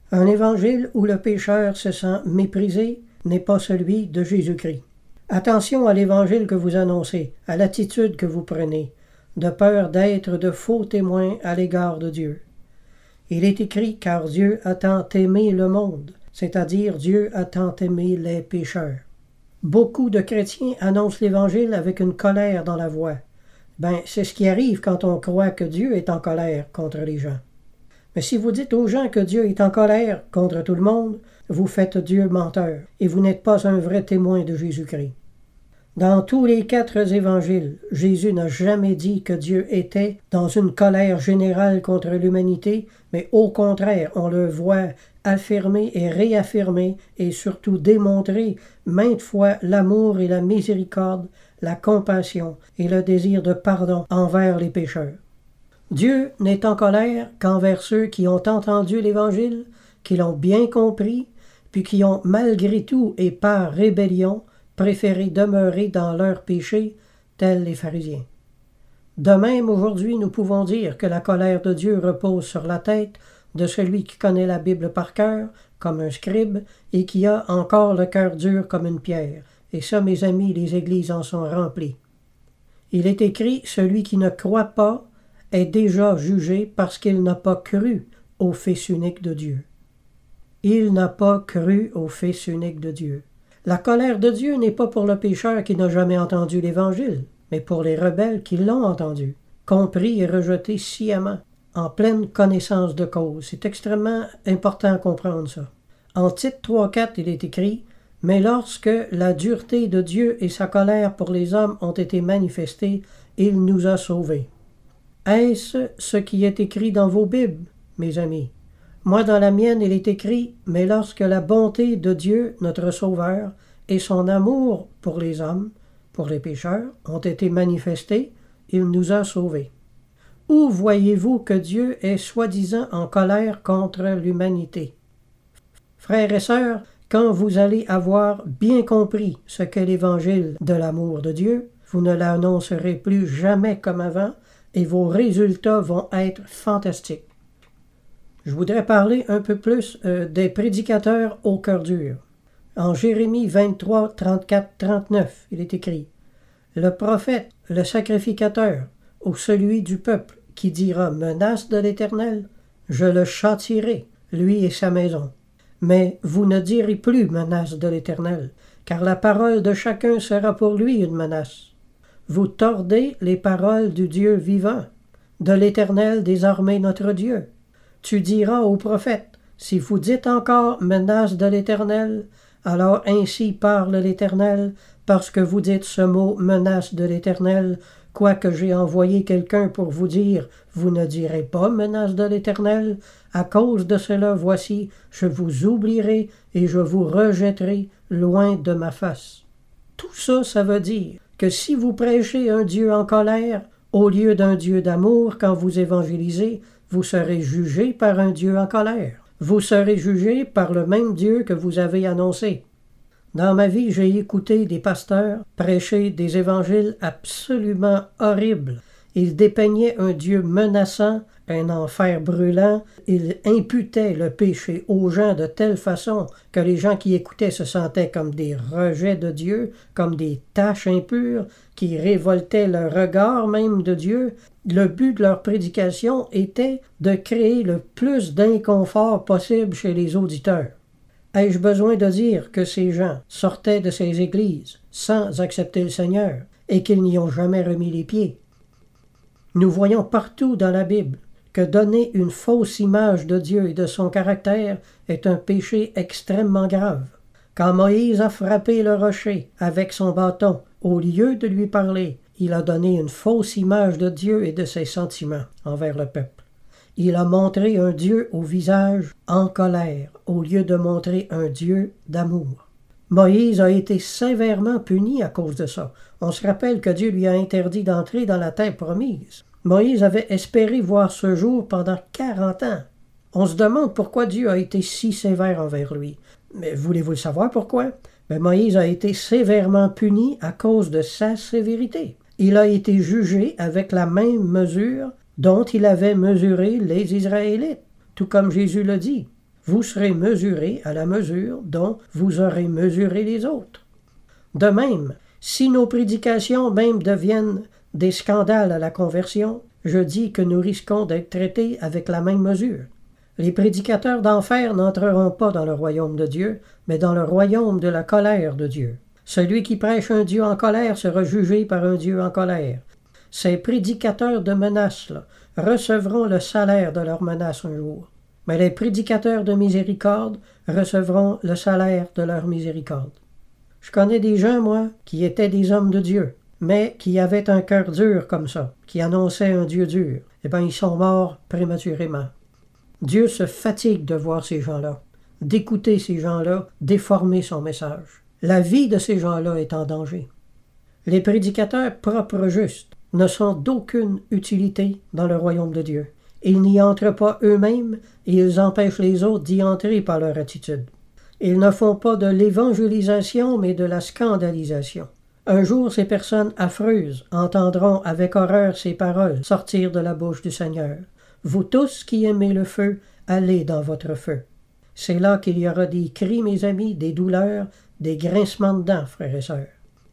Un évangile où le pécheur se sent méprisé n'est pas celui de Jésus-Christ. Attention à l'évangile que vous annoncez, à l'attitude que vous prenez, de peur d'être de faux témoins à l'égard de Dieu. Il est écrit « Car Dieu a tant aimé le monde », c'est-à-dire Dieu a tant aimé les pécheurs. Beaucoup de chrétiens annoncent l'Évangile avec une colère dans la voix. C'est ce qui arrive quand on croit que Dieu est en colère contre les gens. Mais si vous dites aux gens que Dieu est en colère contre tout le monde, vous faites Dieu menteur, et vous n'êtes pas un vrai témoin de Jésus-Christ. Dans tous les 4 évangiles, Jésus n'a jamais dit que Dieu était dans une colère générale contre l'humanité, mais au contraire, on le voit affirmer et réaffirmer et surtout démontrer maintes fois l'amour et la miséricorde, la compassion et le désir de pardon envers les pécheurs. Dieu n'est en colère qu'envers ceux qui ont entendu l'Évangile, qui l'ont bien compris, puis qui ont malgré tout et par rébellion préféré demeurer dans leurs péchés, tels les pharisiens. De même, aujourd'hui, nous pouvons dire que la colère de Dieu repose sur la tête de celui qui connaît la Bible par cœur, comme un scribe, et qui a encore le cœur dur comme une pierre. Et ça, mes amis, les églises en sont remplies. Il est écrit « Celui qui ne croit pas est déjà jugé parce qu'il n'a pas cru au Fils unique de Dieu. » Il n'a pas cru au Fils unique de Dieu. La colère de Dieu n'est pas pour le pécheur qui n'a jamais entendu l'Évangile, mais pour les rebelles qui l'ont entendu, compris et rejeté sciemment, en pleine connaissance de cause. C'est extrêmement important à comprendre ça. En Tite 3,4, il est écrit « Mais lorsque la dureté de Dieu et sa colère pour les hommes ont été manifestées, il nous a sauvés. » Est-ce ce qui est écrit dans vos Bibles, mes amis? Moi, dans la mienne, il est écrit « Mais lorsque la bonté de Dieu, notre Sauveur, et son amour pour les hommes, pour les pécheurs, ont été manifestés, il nous a sauvés. » Où voyez-vous que Dieu est soi-disant en colère contre l'humanité? Frères et sœurs, quand vous allez avoir bien compris ce qu'est l'Évangile de l'amour de Dieu, vous ne l'annoncerez plus jamais comme avant et vos résultats vont être fantastiques. Je voudrais parler un peu plus des prédicateurs au cœur dur. En Jérémie 23, 34, 39, il est écrit « Le prophète, le sacrificateur, ou celui du peuple qui dira « Menace de l'Éternel », je le châtierai, lui et sa maison. Mais vous ne direz plus « Menace de l'Éternel », car la parole de chacun sera pour lui une menace. Vous tordez les paroles du Dieu vivant, de l'Éternel des armées notre Dieu. Tu diras au prophète, si vous dites encore « menace de l'Éternel », alors ainsi parle l'Éternel, parce que vous dites ce mot « menace de l'Éternel », quoique j'ai envoyé quelqu'un pour vous dire « vous ne direz pas menace de l'Éternel », à cause de cela, voici, je vous oublierai et je vous rejetterai loin de ma face. Tout ça, ça veut dire que si vous prêchez un Dieu en colère, au lieu d'un Dieu d'amour quand vous évangélisez, vous serez jugé par un Dieu en colère. Vous serez jugé par le même Dieu que vous avez annoncé. Dans ma vie, j'ai écouté des pasteurs prêcher des évangiles absolument horribles. Ils dépeignaient un Dieu menaçant, un enfer brûlant. Ils imputaient le péché aux gens de telle façon que les gens qui écoutaient se sentaient comme des rejets de Dieu, comme des taches impures qui révoltaient le regard même de Dieu. Le but de leur prédication était de créer le plus d'inconfort possible chez les auditeurs. Ai-je besoin de dire que ces gens sortaient de ces églises sans accepter le Seigneur et qu'ils n'y ont jamais remis les pieds? Nous voyons partout dans la Bible que donner une fausse image de Dieu et de son caractère est un péché extrêmement grave. Quand Moïse a frappé le rocher avec son bâton, au lieu de lui parler, il a donné une fausse image de Dieu et de ses sentiments envers le peuple. Il a montré un Dieu au visage en colère, au lieu de montrer un Dieu d'amour. Moïse a été sévèrement puni à cause de ça. On se rappelle que Dieu lui a interdit d'entrer dans la terre promise. Moïse avait espéré voir ce jour pendant 40 ans. On se demande pourquoi Dieu a été si sévère envers lui. Mais voulez-vous le savoir pourquoi? Moïse a été sévèrement puni à cause de sa sévérité. Il a été jugé avec la même mesure dont il avait mesuré les Israélites, tout comme Jésus le dit. vous serez mesurés à la mesure dont vous aurez mesuré les autres. De même, si nos prédications même deviennent des scandales à la conversion, je dis que nous risquons d'être traités avec la même mesure. Les prédicateurs d'enfer n'entreront pas dans le royaume de Dieu, mais dans le royaume de la colère de Dieu. Celui qui prêche un Dieu en colère sera jugé par un Dieu en colère. Ces prédicateurs de menaces recevront le salaire de leurs menaces un jour. Mais les prédicateurs de miséricorde recevront le salaire de leur miséricorde. Je connais des gens, moi, qui étaient des hommes de Dieu, mais qui avaient un cœur dur comme ça, qui annonçaient un Dieu dur. Eh bien, ils sont morts prématurément. Dieu se fatigue de voir ces gens-là, d'écouter ces gens-là déformer son message. La vie de ces gens-là est en danger. Les prédicateurs propres justes ne sont d'aucune utilité dans le royaume de Dieu. Ils n'y entrent pas eux-mêmes et ils empêchent les autres d'y entrer par leur attitude. Ils ne font pas de l'évangélisation, mais de la scandalisation. Un jour, ces personnes affreuses entendront avec horreur ces paroles sortir de la bouche du Seigneur. Vous tous qui aimez le feu, allez dans votre feu. C'est là qu'il y aura des cris, mes amis, des douleurs, des grincements de dents, frères et sœurs.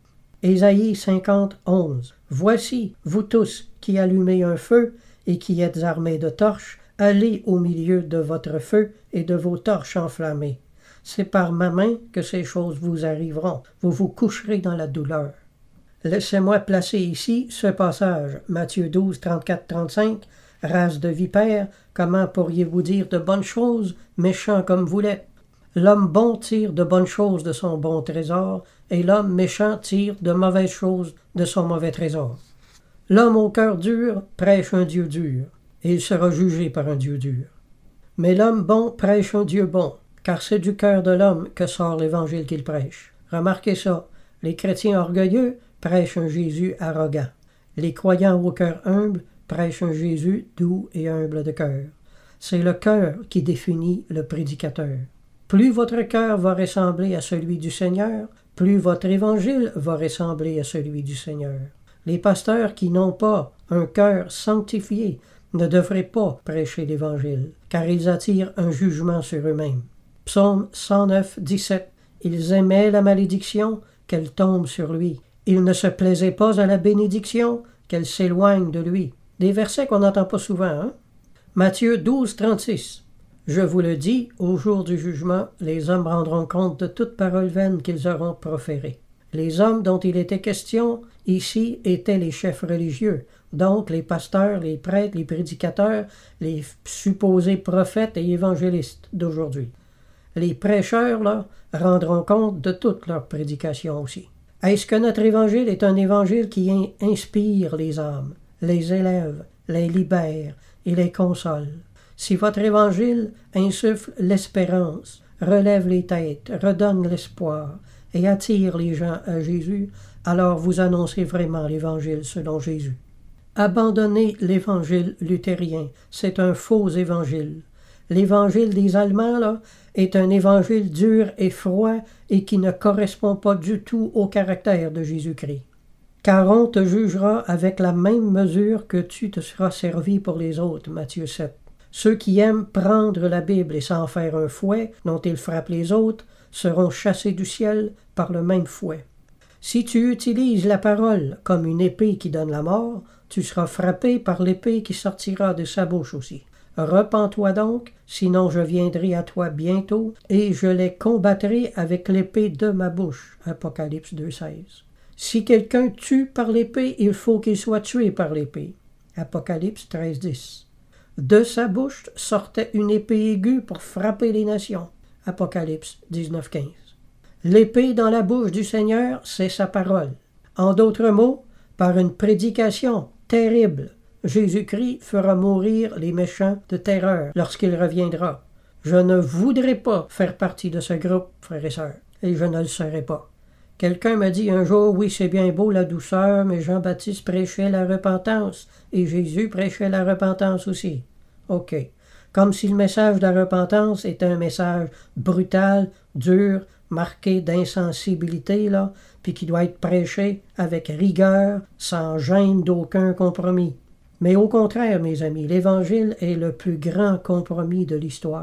Ésaïe 50, 11. Voici, vous tous qui allumez un feu et qui êtes armés de torches, allez au milieu de votre feu et de vos torches enflammées. C'est par ma main que ces choses vous arriveront. Vous vous coucherez dans la douleur. Laissez-moi placer ici ce passage, Matthieu 12, 34, 35. Race de vipères, comment pourriez-vous dire de bonnes choses, méchants comme vous l'êtes? L'homme bon tire de bonnes choses de son bon trésor, et l'homme méchant tire de mauvaises choses de son mauvais trésor. L'homme au cœur dur prêche un Dieu dur, et il sera jugé par un Dieu dur. Mais l'homme bon prêche un Dieu bon, car c'est du cœur de l'homme que sort l'évangile qu'il prêche. Remarquez ça, les chrétiens orgueilleux prêchent un Jésus arrogant. Les croyants au cœur humble prêche un Jésus doux et humble de cœur. C'est le cœur qui définit le prédicateur. Plus votre cœur va ressembler à celui du Seigneur, plus votre évangile va ressembler à celui du Seigneur. Les pasteurs qui n'ont pas un cœur sanctifié ne devraient pas prêcher l'Évangile, car ils attirent un jugement sur eux-mêmes. Psaume 109, 17. Ils aimaient la malédiction, qu'elle tombe sur lui. Ils ne se plaisaient pas à la bénédiction, qu'elle s'éloigne de lui. Des versets qu'on n'entend pas souvent, hein? Matthieu 12, 36. Je vous le dis, au jour du jugement, les hommes rendront compte de toute parole vaine qu'ils auront proférée. Les hommes dont il était question ici étaient les chefs religieux, donc les pasteurs, les prêtres, les prédicateurs, les supposés prophètes et évangélistes d'aujourd'hui. Les prêcheurs, là, rendront compte de toute leur prédication aussi. Est-ce que notre évangile est un évangile qui inspire les âmes, les élève, les libère et les console? Si votre évangile insuffle l'espérance, relève les têtes, redonne l'espoir et attire les gens à Jésus, alors vous annoncez vraiment l'évangile selon Jésus. Abandonnez l'évangile luthérien, c'est un faux évangile. L'évangile des Allemands, là, est un évangile dur et froid et qui ne correspond pas du tout au caractère de Jésus-Christ. Car on te jugera avec la même mesure que tu te seras servi pour les autres, Matthieu 7. Ceux qui aiment prendre la Bible et s'en faire un fouet dont ils frappent les autres seront chassés du ciel par le même fouet. Si tu utilises la parole comme une épée qui donne la mort, tu seras frappé par l'épée qui sortira de sa bouche aussi. Repens-toi donc, sinon je viendrai à toi bientôt, et je les combattrai avec l'épée de ma bouche. Apocalypse 2,16. Si quelqu'un tue par l'épée, il faut qu'il soit tué par l'épée. Apocalypse 13,10. De sa bouche sortait une épée aiguë pour frapper les nations. Apocalypse 19,15. L'épée dans la bouche du Seigneur, c'est sa parole. En d'autres mots, par une prédication terrible, Jésus-Christ fera mourir les méchants de terreur lorsqu'il reviendra. Je ne voudrais pas faire partie de ce groupe, frères et sœurs, et je ne le serai pas. Quelqu'un m'a dit un jour, oui, c'est bien beau la douceur, mais Jean-Baptiste prêchait la repentance, et Jésus prêchait la repentance aussi. OK. Comme si le message de la repentance était un message brutal, dur, marqué d'insensibilité, là, puis qui doit être prêché avec rigueur, sans gêne d'aucun compromis. Mais au contraire, mes amis, l'Évangile est le plus grand compromis de l'histoire.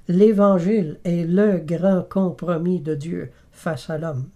l'Évangile est le grand compromis de Dieu face à l'homme.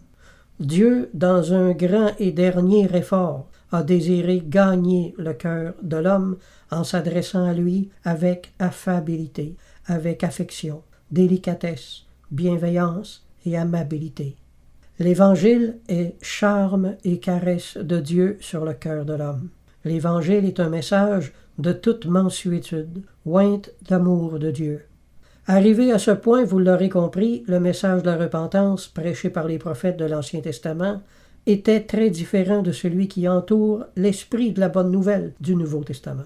Dieu, dans un grand et dernier effort, a désiré gagner le cœur de l'homme en s'adressant à lui avec affabilité, avec affection, délicatesse, bienveillance et amabilité. L'Évangile est charme et caresse de Dieu sur le cœur de l'homme. L'Évangile est un message de toute mansuétude, ointe d'amour de Dieu. Arrivé à ce point, vous l'aurez compris, le message de la repentance prêché par les prophètes de l'Ancien Testament était très différent de celui qui entoure l'esprit de la bonne nouvelle du Nouveau Testament.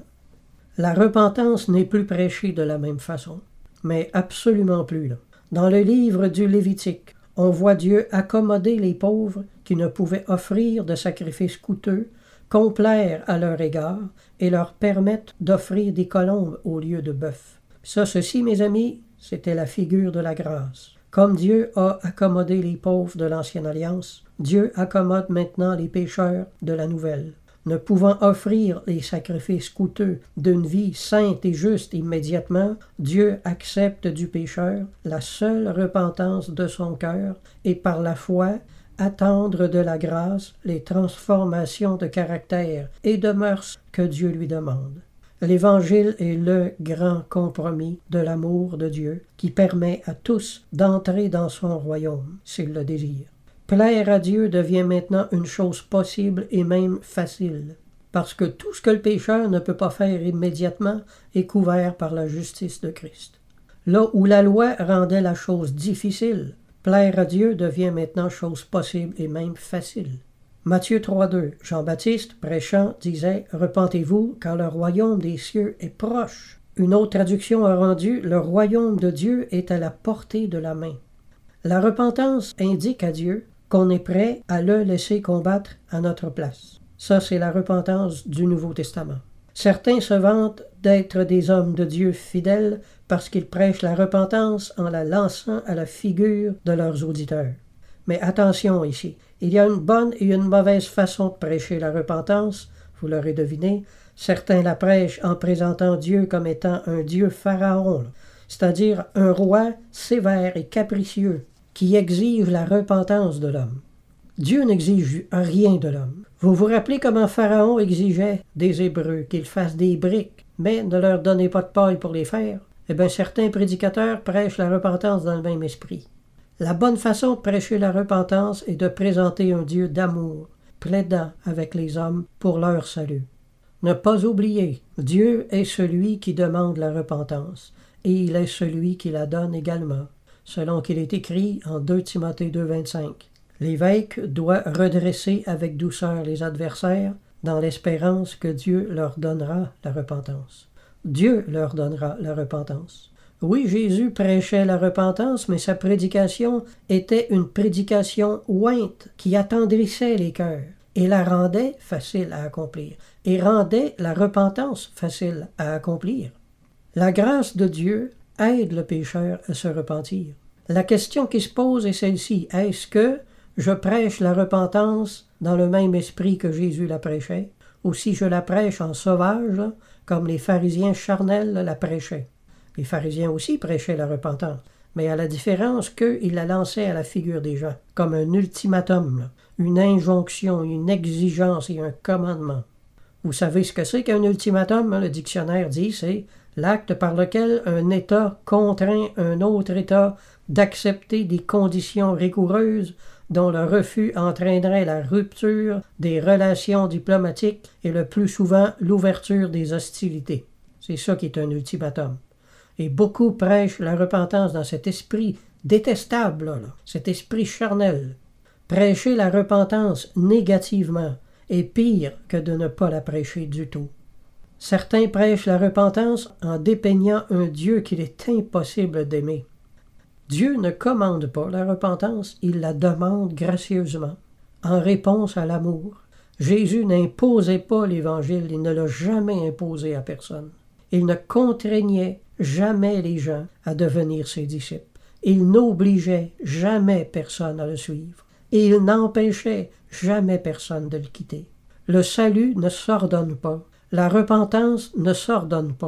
La repentance n'est plus prêchée de la même façon, mais absolument plus. Dans le livre du Lévitique, on voit Dieu accommoder les pauvres qui ne pouvaient offrir de sacrifices coûteux, complaire à leur égard et leur permettre d'offrir des colombes au lieu de bœuf. Ceci, mes amis, c'était la figure de la grâce. Comme Dieu a accommodé les pauvres de l'Ancienne Alliance, Dieu accommode maintenant les pécheurs de la Nouvelle. Ne pouvant offrir les sacrifices coûteux d'une vie sainte et juste immédiatement, Dieu accepte du pécheur la seule repentance de son cœur et par la foi attendre de la grâce les transformations de caractère et de mœurs que Dieu lui demande. L'Évangile est le grand compromis de l'amour de Dieu qui permet à tous d'entrer dans son royaume s'ils le désirent. Plaire à Dieu devient maintenant une chose possible et même facile, parce que tout ce que le pécheur ne peut pas faire immédiatement est couvert par la justice de Christ. Là où la loi rendait la chose difficile, plaire à Dieu devient maintenant chose possible et même facile. Matthieu 3,2, Jean-Baptiste, prêchant, disait « Repentez-vous, car le royaume des cieux est proche. » Une autre traduction a rendu « Le royaume de Dieu est à la portée de la main. » La repentance indique à Dieu qu'on est prêt à le laisser combattre à notre place. Ça, c'est la repentance du Nouveau Testament. Certains se vantent d'être des hommes de Dieu fidèles parce qu'ils prêchent la repentance en la lançant à la figure de leurs auditeurs. Mais attention ici, il y a une bonne et une mauvaise façon de prêcher la repentance, vous l'aurez deviné. Certains la prêchent en présentant Dieu comme étant un Dieu pharaon, c'est-à-dire un roi sévère et capricieux qui exige la repentance de l'homme. Dieu n'exige rien de l'homme. Vous vous rappelez comment Pharaon exigeait des Hébreux qu'ils fassent des briques, mais ne leur donnez pas de paille pour les faire? Eh bien, certains prédicateurs prêchent la repentance dans le même esprit. La bonne façon de prêcher la repentance est de présenter un Dieu d'amour, plaidant avec les hommes pour leur salut. Ne pas oublier, Dieu est celui qui demande la repentance, et il est celui qui la donne également, selon qu'il est écrit en 2 Timothée 2,25. L'évêque doit redresser avec douceur les adversaires, dans l'espérance que Dieu leur donnera la repentance. Dieu leur donnera la repentance. Oui, Jésus prêchait la repentance, mais sa prédication était une prédication ointe qui attendrissait les cœurs et la rendait facile à accomplir, et rendait la repentance facile à accomplir. La grâce de Dieu aide le pécheur à se repentir. La question qui se pose est celle-ci. Est-ce que je prêche la repentance dans le même esprit que Jésus la prêchait, ou si je la prêche en sauvage, comme les pharisiens charnels la prêchaient? Les pharisiens aussi prêchaient la repentance, mais à la différence qu'ils la lançaient à la figure des gens, comme un ultimatum, une injonction, une exigence et un commandement. Vous savez ce que c'est qu'un ultimatum? Le dictionnaire dit c'est l'acte par lequel un État contraint un autre État d'accepter des conditions rigoureuses dont le refus entraînerait la rupture des relations diplomatiques et le plus souvent l'ouverture des hostilités. C'est ça qui est un ultimatum. Et beaucoup prêchent la repentance dans cet esprit détestable, là, cet esprit charnel. Prêcher la repentance négativement est pire que de ne pas la prêcher du tout. Certains prêchent la repentance en dépeignant un Dieu qu'il est impossible d'aimer. Dieu ne commande pas la repentance, il la demande gracieusement, en réponse à l'amour. Jésus n'imposait pas l'Évangile, il ne l'a jamais imposé à personne. Il ne contraignait jamais les gens à devenir ses disciples. Il n'obligeait jamais personne à le suivre. Et il n'empêchait jamais personne de le quitter. Le salut ne s'ordonne pas. La repentance ne s'ordonne pas.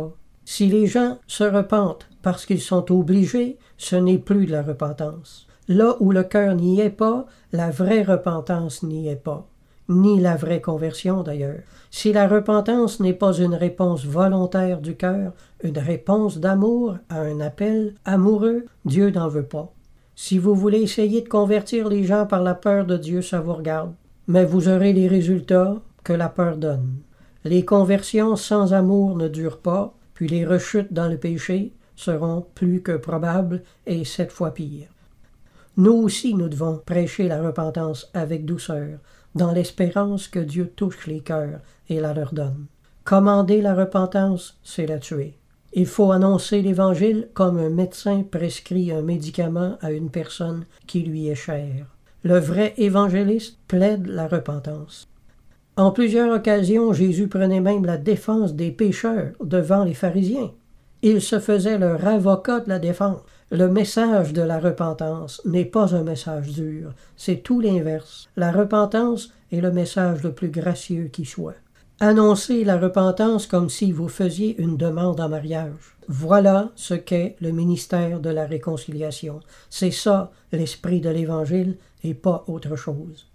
Si les gens se repentent parce qu'ils sont obligés, ce n'est plus de la repentance. Là où le cœur n'y est pas, la vraie repentance n'y est pas, ni la vraie conversion d'ailleurs. Si la repentance n'est pas une réponse volontaire du cœur, une réponse d'amour à un appel amoureux, Dieu n'en veut pas. Si vous voulez essayer de convertir les gens par la peur de Dieu, ça vous regarde. Mais vous aurez les résultats que la peur donne. Les conversions sans amour ne durent pas, puis les rechutes dans le péché seront plus que probables et 7 fois pires. Nous aussi, nous devons prêcher la repentance avec douceur, dans l'espérance que Dieu touche les cœurs et la leur donne. Commander la repentance, c'est la tuer. Il faut annoncer l'Évangile comme un médecin prescrit un médicament à une personne qui lui est chère. Le vrai évangéliste plaide la repentance. En plusieurs occasions, Jésus prenait même la défense des pécheurs devant les pharisiens. Il se faisait leur avocat de la défense. Le message de la repentance n'est pas un message dur, c'est tout l'inverse. La repentance est le message le plus gracieux qui soit. Annoncez la repentance comme si vous faisiez une demande en mariage. Voilà ce qu'est le ministère de la réconciliation. C'est ça l'esprit de l'Évangile et pas autre chose.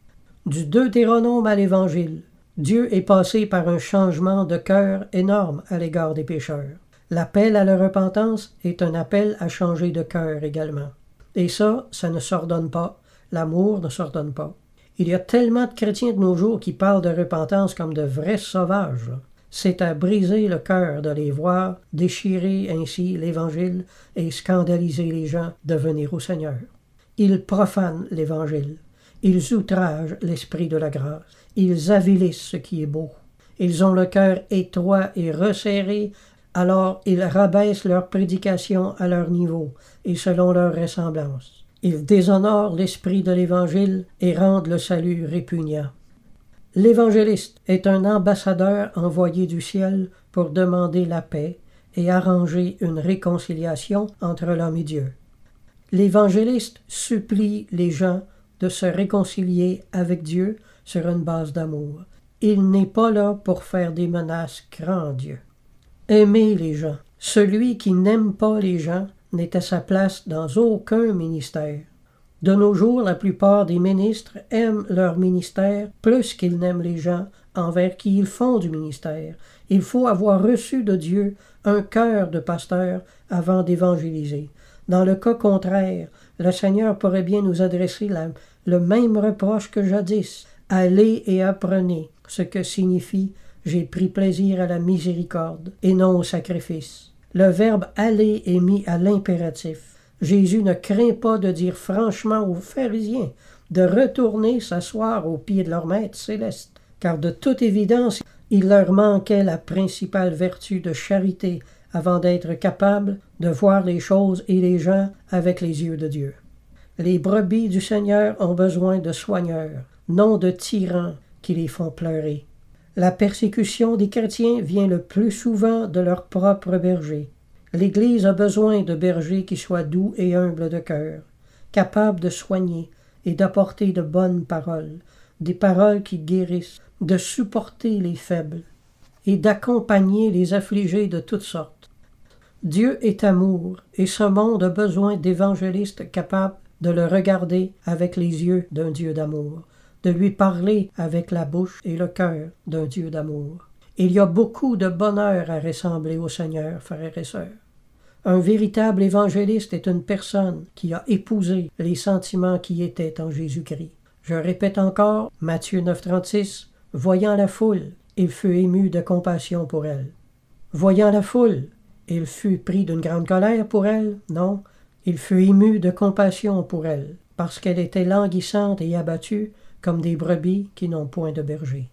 Du Deutéronome à l'Évangile, Dieu est passé par un changement de cœur énorme à l'égard des pécheurs. L'appel à la repentance est un appel à changer de cœur également. Et ça ne s'ordonne pas. L'amour ne s'ordonne pas. Il y a tellement de chrétiens de nos jours qui parlent de repentance comme de vrais sauvages. C'est à briser le cœur de les voir déchirer ainsi l'Évangile et scandaliser les gens de venir au Seigneur. Ils profanent l'Évangile. Ils outragent l'esprit de la grâce. Ils avilissent ce qui est beau. Ils ont le cœur étroit et resserré, alors ils rabaissent leur prédication à leur niveau et selon leur ressemblance. Ils déshonorent l'esprit de l'Évangile et rendent le salut répugnant. L'évangéliste est un ambassadeur envoyé du ciel pour demander la paix et arranger une réconciliation entre l'homme et Dieu. L'évangéliste supplie les gens de se réconcilier avec Dieu sur une base d'amour. Il n'est pas là pour faire des menaces grandioses. Aimer les gens. Celui qui n'aime pas les gens n'est à sa place dans aucun ministère. De nos jours, la plupart des ministres aiment leur ministère plus qu'ils n'aiment les gens envers qui ils font du ministère. Il faut avoir reçu de Dieu un cœur de pasteur avant d'évangéliser. Dans le cas contraire, le Seigneur pourrait bien nous adresser le même reproche que jadis. Allez et apprenez ce que signifie « j'ai pris plaisir à la miséricorde et non au sacrifice ». Le verbe « aller » est mis à l'impératif. Jésus ne craint pas de dire franchement aux pharisiens de retourner s'asseoir aux pieds de leur Maître céleste, car de toute évidence, il leur manquait la principale vertu de charité avant d'être capables de voir les choses et les gens avec les yeux de Dieu. Les brebis du Seigneur ont besoin de soigneurs, non de tyrans qui les font pleurer. La persécution des chrétiens vient le plus souvent de leur propre berger. L'Église a besoin de bergers qui soient doux et humbles de cœur, capables de soigner et d'apporter de bonnes paroles, des paroles qui guérissent, de supporter les faibles et d'accompagner les affligés de toutes sortes. Dieu est amour et ce monde a besoin d'évangélistes capables de le regarder avec les yeux d'un Dieu d'amour, de lui parler avec la bouche et le cœur d'un Dieu d'amour. Il y a beaucoup de bonheur à ressembler au Seigneur, frères et sœurs. Un véritable évangéliste est une personne qui a épousé les sentiments qui étaient en Jésus-Christ. Je répète encore, Matthieu 9,36, « Voyant la foule, il fut ému de compassion pour elle. » Voyant la foule, il fut pris d'une grande colère pour elle? Non, il fut ému de compassion pour elle, parce qu'elle était languissante et abattue comme des brebis qui n'ont point de berger.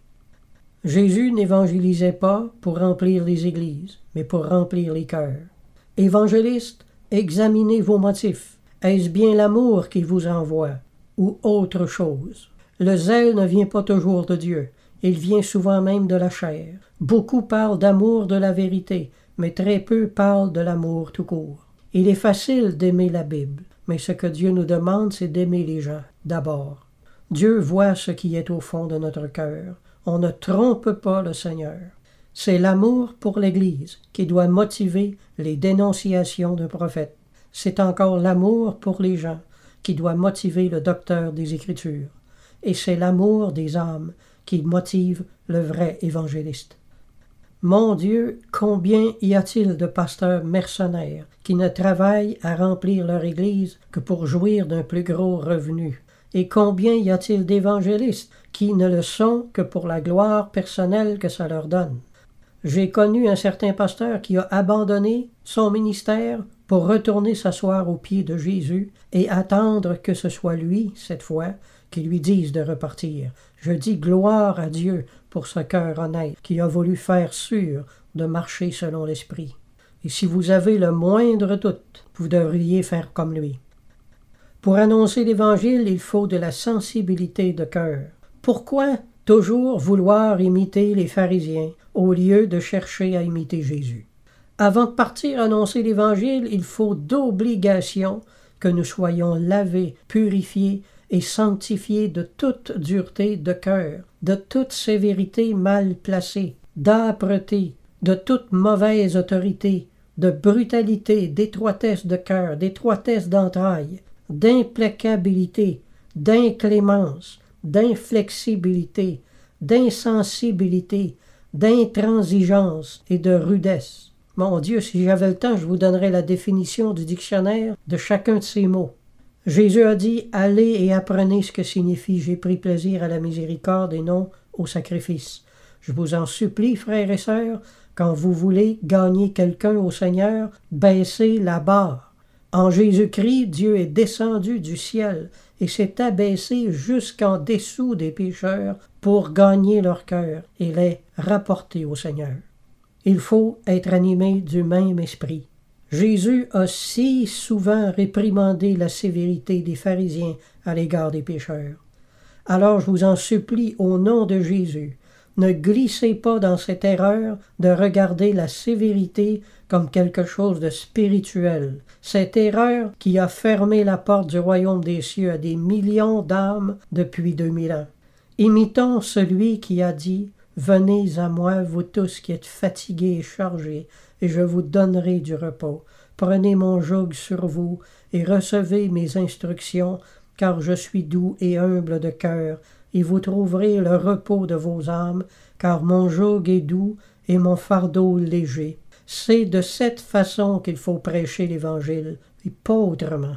Jésus n'évangélisait pas pour remplir les églises, mais pour remplir les cœurs. Évangélistes, examinez vos motifs. Est-ce bien l'amour qui vous envoie, ou autre chose? Le zèle ne vient pas toujours de Dieu, il vient souvent même de la chair. Beaucoup parlent d'amour de la vérité, mais très peu parlent de l'amour tout court. Il est facile d'aimer la Bible, mais ce que Dieu nous demande, c'est d'aimer les gens, d'abord. Dieu voit ce qui est au fond de notre cœur. On ne trompe pas le Seigneur. C'est l'amour pour l'Église qui doit motiver les dénonciations d'un prophète. C'est encore l'amour pour les gens qui doit motiver le docteur des Écritures. Et c'est l'amour des âmes qui motive le vrai évangéliste. Mon Dieu, combien y a-t-il de pasteurs mercenaires qui ne travaillent à remplir leur Église que pour jouir d'un plus gros revenu? Et combien y a-t-il d'évangélistes qui ne le sont que pour la gloire personnelle que ça leur donne? J'ai connu un certain pasteur qui a abandonné son ministère pour retourner s'asseoir aux pieds de Jésus et attendre que ce soit lui, cette fois, qui lui dise de repartir. Je dis gloire à Dieu pour ce cœur honnête qui a voulu faire sûr de marcher selon l'Esprit. Et si vous avez le moindre doute, vous devriez faire comme lui. Pour annoncer l'Évangile, il faut de la sensibilité de cœur. Pourquoi toujours vouloir imiter les pharisiens au lieu de chercher à imiter Jésus? Avant de partir annoncer l'Évangile, il faut d'obligation que nous soyons lavés, purifiés et sanctifiés de toute dureté de cœur, de toute sévérité mal placée, d'âpreté, de toute mauvaise autorité, de brutalité, d'étroitesse de cœur, d'étroitesse d'entrailles, d'implacabilité, d'inclémence, d'inflexibilité, d'insensibilité, d'intransigeance et de rudesse. Mon Dieu, si j'avais le temps, je vous donnerais la définition du dictionnaire de chacun de ces mots. Jésus a dit « Allez et apprenez ce que signifie « J'ai pris plaisir à la miséricorde et non au sacrifice ». Je vous en supplie, frères et sœurs, quand vous voulez gagner quelqu'un au Seigneur, baissez la barre. En Jésus-Christ, Dieu est descendu du ciel et s'est abaissé jusqu'en dessous des pécheurs pour gagner leur cœur et les rapporter au Seigneur. Il faut être animé du même esprit. Jésus a si souvent réprimandé la sévérité des pharisiens à l'égard des pécheurs. Alors je vous en supplie au nom de Jésus, ne glissez pas dans cette erreur de regarder la sévérité comme quelque chose de spirituel. Cette erreur qui a fermé la porte du royaume des cieux à des millions d'âmes depuis 2000 ans. Imitons celui qui a dit « Venez à moi, vous tous qui êtes fatigués et chargés, et je vous donnerai du repos. Prenez mon joug sur vous et recevez mes instructions, car je suis doux et humble de cœur, et vous trouverez le repos de vos âmes, car mon joug est doux et mon fardeau léger. » C'est de cette façon qu'il faut prêcher l'Évangile, et pas autrement.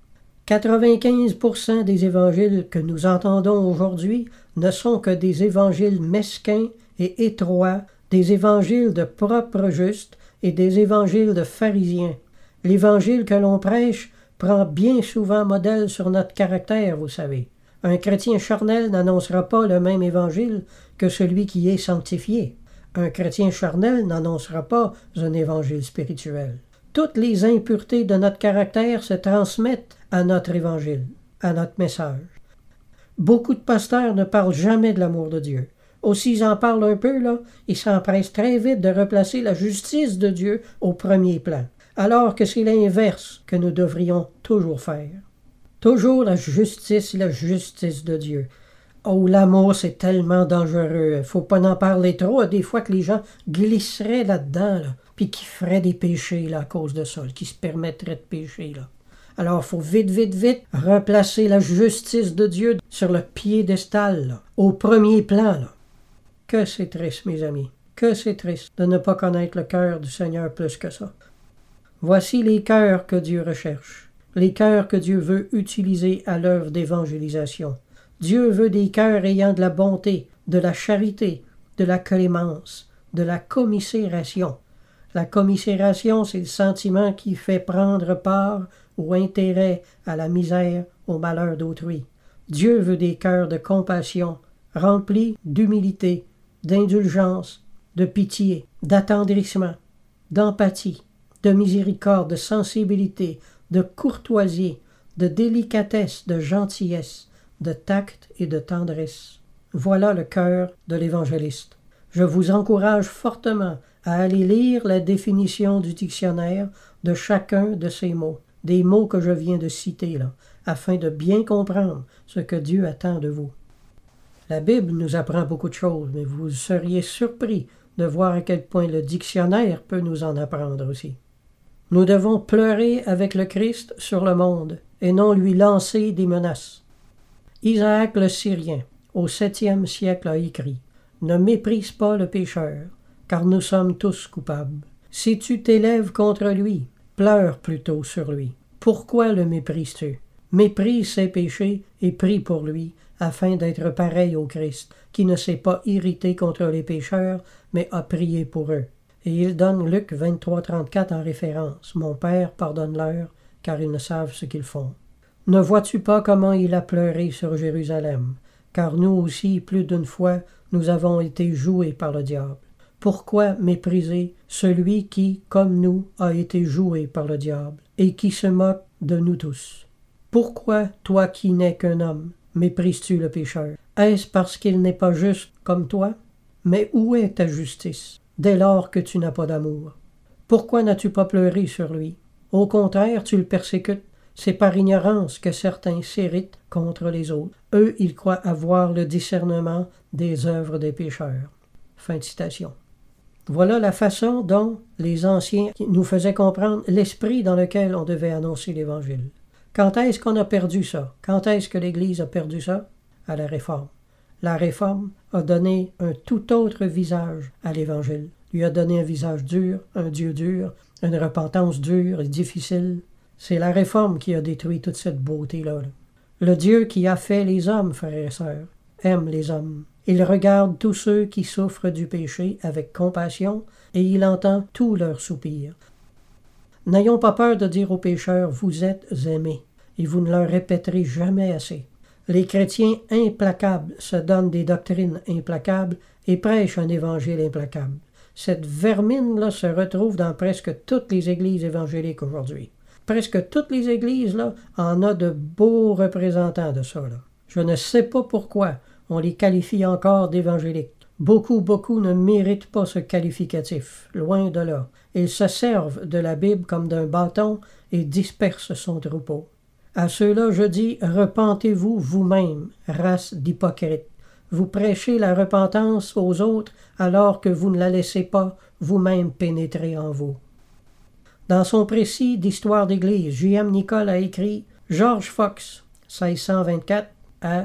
95% des évangiles que nous entendons aujourd'hui ne sont que des évangiles mesquins et étroits, des évangiles de propres justes et des évangiles de pharisiens. L'évangile que l'on prêche prend bien souvent modèle sur notre caractère, vous savez. Un chrétien charnel n'annoncera pas le même évangile que celui qui est sanctifié. Un chrétien charnel n'annoncera pas un évangile spirituel. Toutes les impuretés de notre caractère se transmettent à notre évangile, à notre message. Beaucoup de pasteurs ne parlent jamais de l'amour de Dieu. Aussi, ils en parlent un peu, là, ils s'empressent très vite de replacer la justice de Dieu au premier plan, alors que c'est l'inverse que nous devrions toujours faire. Toujours la justice de Dieu. Oh, l'amour, c'est tellement dangereux. Faut pas en parler trop. Des fois que les gens glisseraient là-dedans, là, puis qui feraient des péchés là, à cause de ça, qui se permettraient de pécher. Là. Alors, il faut vite replacer la justice de Dieu sur le piédestal, là, au premier plan. Là. Que c'est triste, mes amis. Que c'est triste de ne pas connaître le cœur du Seigneur plus que ça. Voici les cœurs que Dieu recherche. Les cœurs que Dieu veut utiliser à l'œuvre d'évangélisation. Dieu veut des cœurs ayant de la bonté, de la charité, de la clémence, de la commisération. La commisération, c'est le sentiment qui fait prendre part ou intérêt à la misère, au malheur d'autrui. Dieu veut des cœurs de compassion, remplis d'humilité, d'indulgence, de pitié, d'attendrissement, d'empathie, de miséricorde, de sensibilité, de courtoisie, de délicatesse, de gentillesse, de tact et de tendresse. Voilà le cœur de l'évangéliste. Je vous encourage fortement à aller lire la définition du dictionnaire de chacun de ces mots, des mots que je viens de citer là, afin de bien comprendre ce que Dieu attend de vous. La Bible nous apprend beaucoup de choses, mais vous seriez surpris de voir à quel point le dictionnaire peut nous en apprendre aussi. Nous devons pleurer avec le Christ sur le monde, et non lui lancer des menaces. Isaac le Syrien, au 7e siècle, a écrit « Ne méprise pas le pécheur, car nous sommes tous coupables. Si tu t'élèves contre lui, pleure plutôt sur lui. Pourquoi le méprises-tu? Méprise ses péchés et prie pour lui, afin d'être pareil au Christ, qui ne s'est pas irrité contre les pécheurs, mais a prié pour eux. » Et il donne Luc 23:34 en référence. « Mon Père, pardonne-leur, car ils ne savent ce qu'ils font. » Ne vois-tu pas comment il a pleuré sur Jérusalem? Car nous aussi, plus d'une fois, nous avons été joués par le diable. Pourquoi mépriser celui qui, comme nous, a été joué par le diable, et qui se moque de nous tous? Pourquoi, toi qui n'es qu'un homme, méprises-tu le pécheur? Est-ce parce qu'il n'est pas juste comme toi? Mais où est ta justice, dès lors que tu n'as pas d'amour? Pourquoi n'as-tu pas pleuré sur lui? Au contraire, tu le persécutes. C'est par ignorance que certains s'irritent contre les autres. Eux, ils croient avoir le discernement des œuvres des pécheurs. » Fin de citation. Voilà la façon dont les anciens nous faisaient comprendre l'esprit dans lequel on devait annoncer l'Évangile. Quand est-ce qu'on a perdu ça? Quand est-ce que l'Église a perdu ça? À la Réforme. La Réforme a donné un tout autre visage à l'Évangile. Lui a donné un visage dur, un Dieu dur, une repentance dure et difficile. C'est la Réforme qui a détruit toute cette beauté-là. Le Dieu qui a fait les hommes, frères et sœurs, aime les hommes. Il regarde tous ceux qui souffrent du péché avec compassion et il entend tous leurs soupirs. N'ayons pas peur de dire aux pécheurs « Vous êtes aimés » et vous ne leur répéterez jamais assez. Les chrétiens implacables se donnent des doctrines implacables et prêchent un évangile implacable. Cette vermine-là se retrouve dans presque toutes les églises évangéliques aujourd'hui. Presque toutes les églises là, en ont de beaux représentants de ça. Là. Je ne sais pas pourquoi on les qualifie encore d'évangéliques. Beaucoup ne méritent pas ce qualificatif, loin de là. Ils se servent de la Bible comme d'un bâton et dispersent son troupeau. À ceux-là, je dis, repentez-vous vous-même, race d'hypocrites. Vous prêchez la repentance aux autres alors que vous ne la laissez pas vous-même pénétrer en vous. Dans son précis d'Histoire d'Église, J.M. Nicol a écrit « George Fox, 1624 à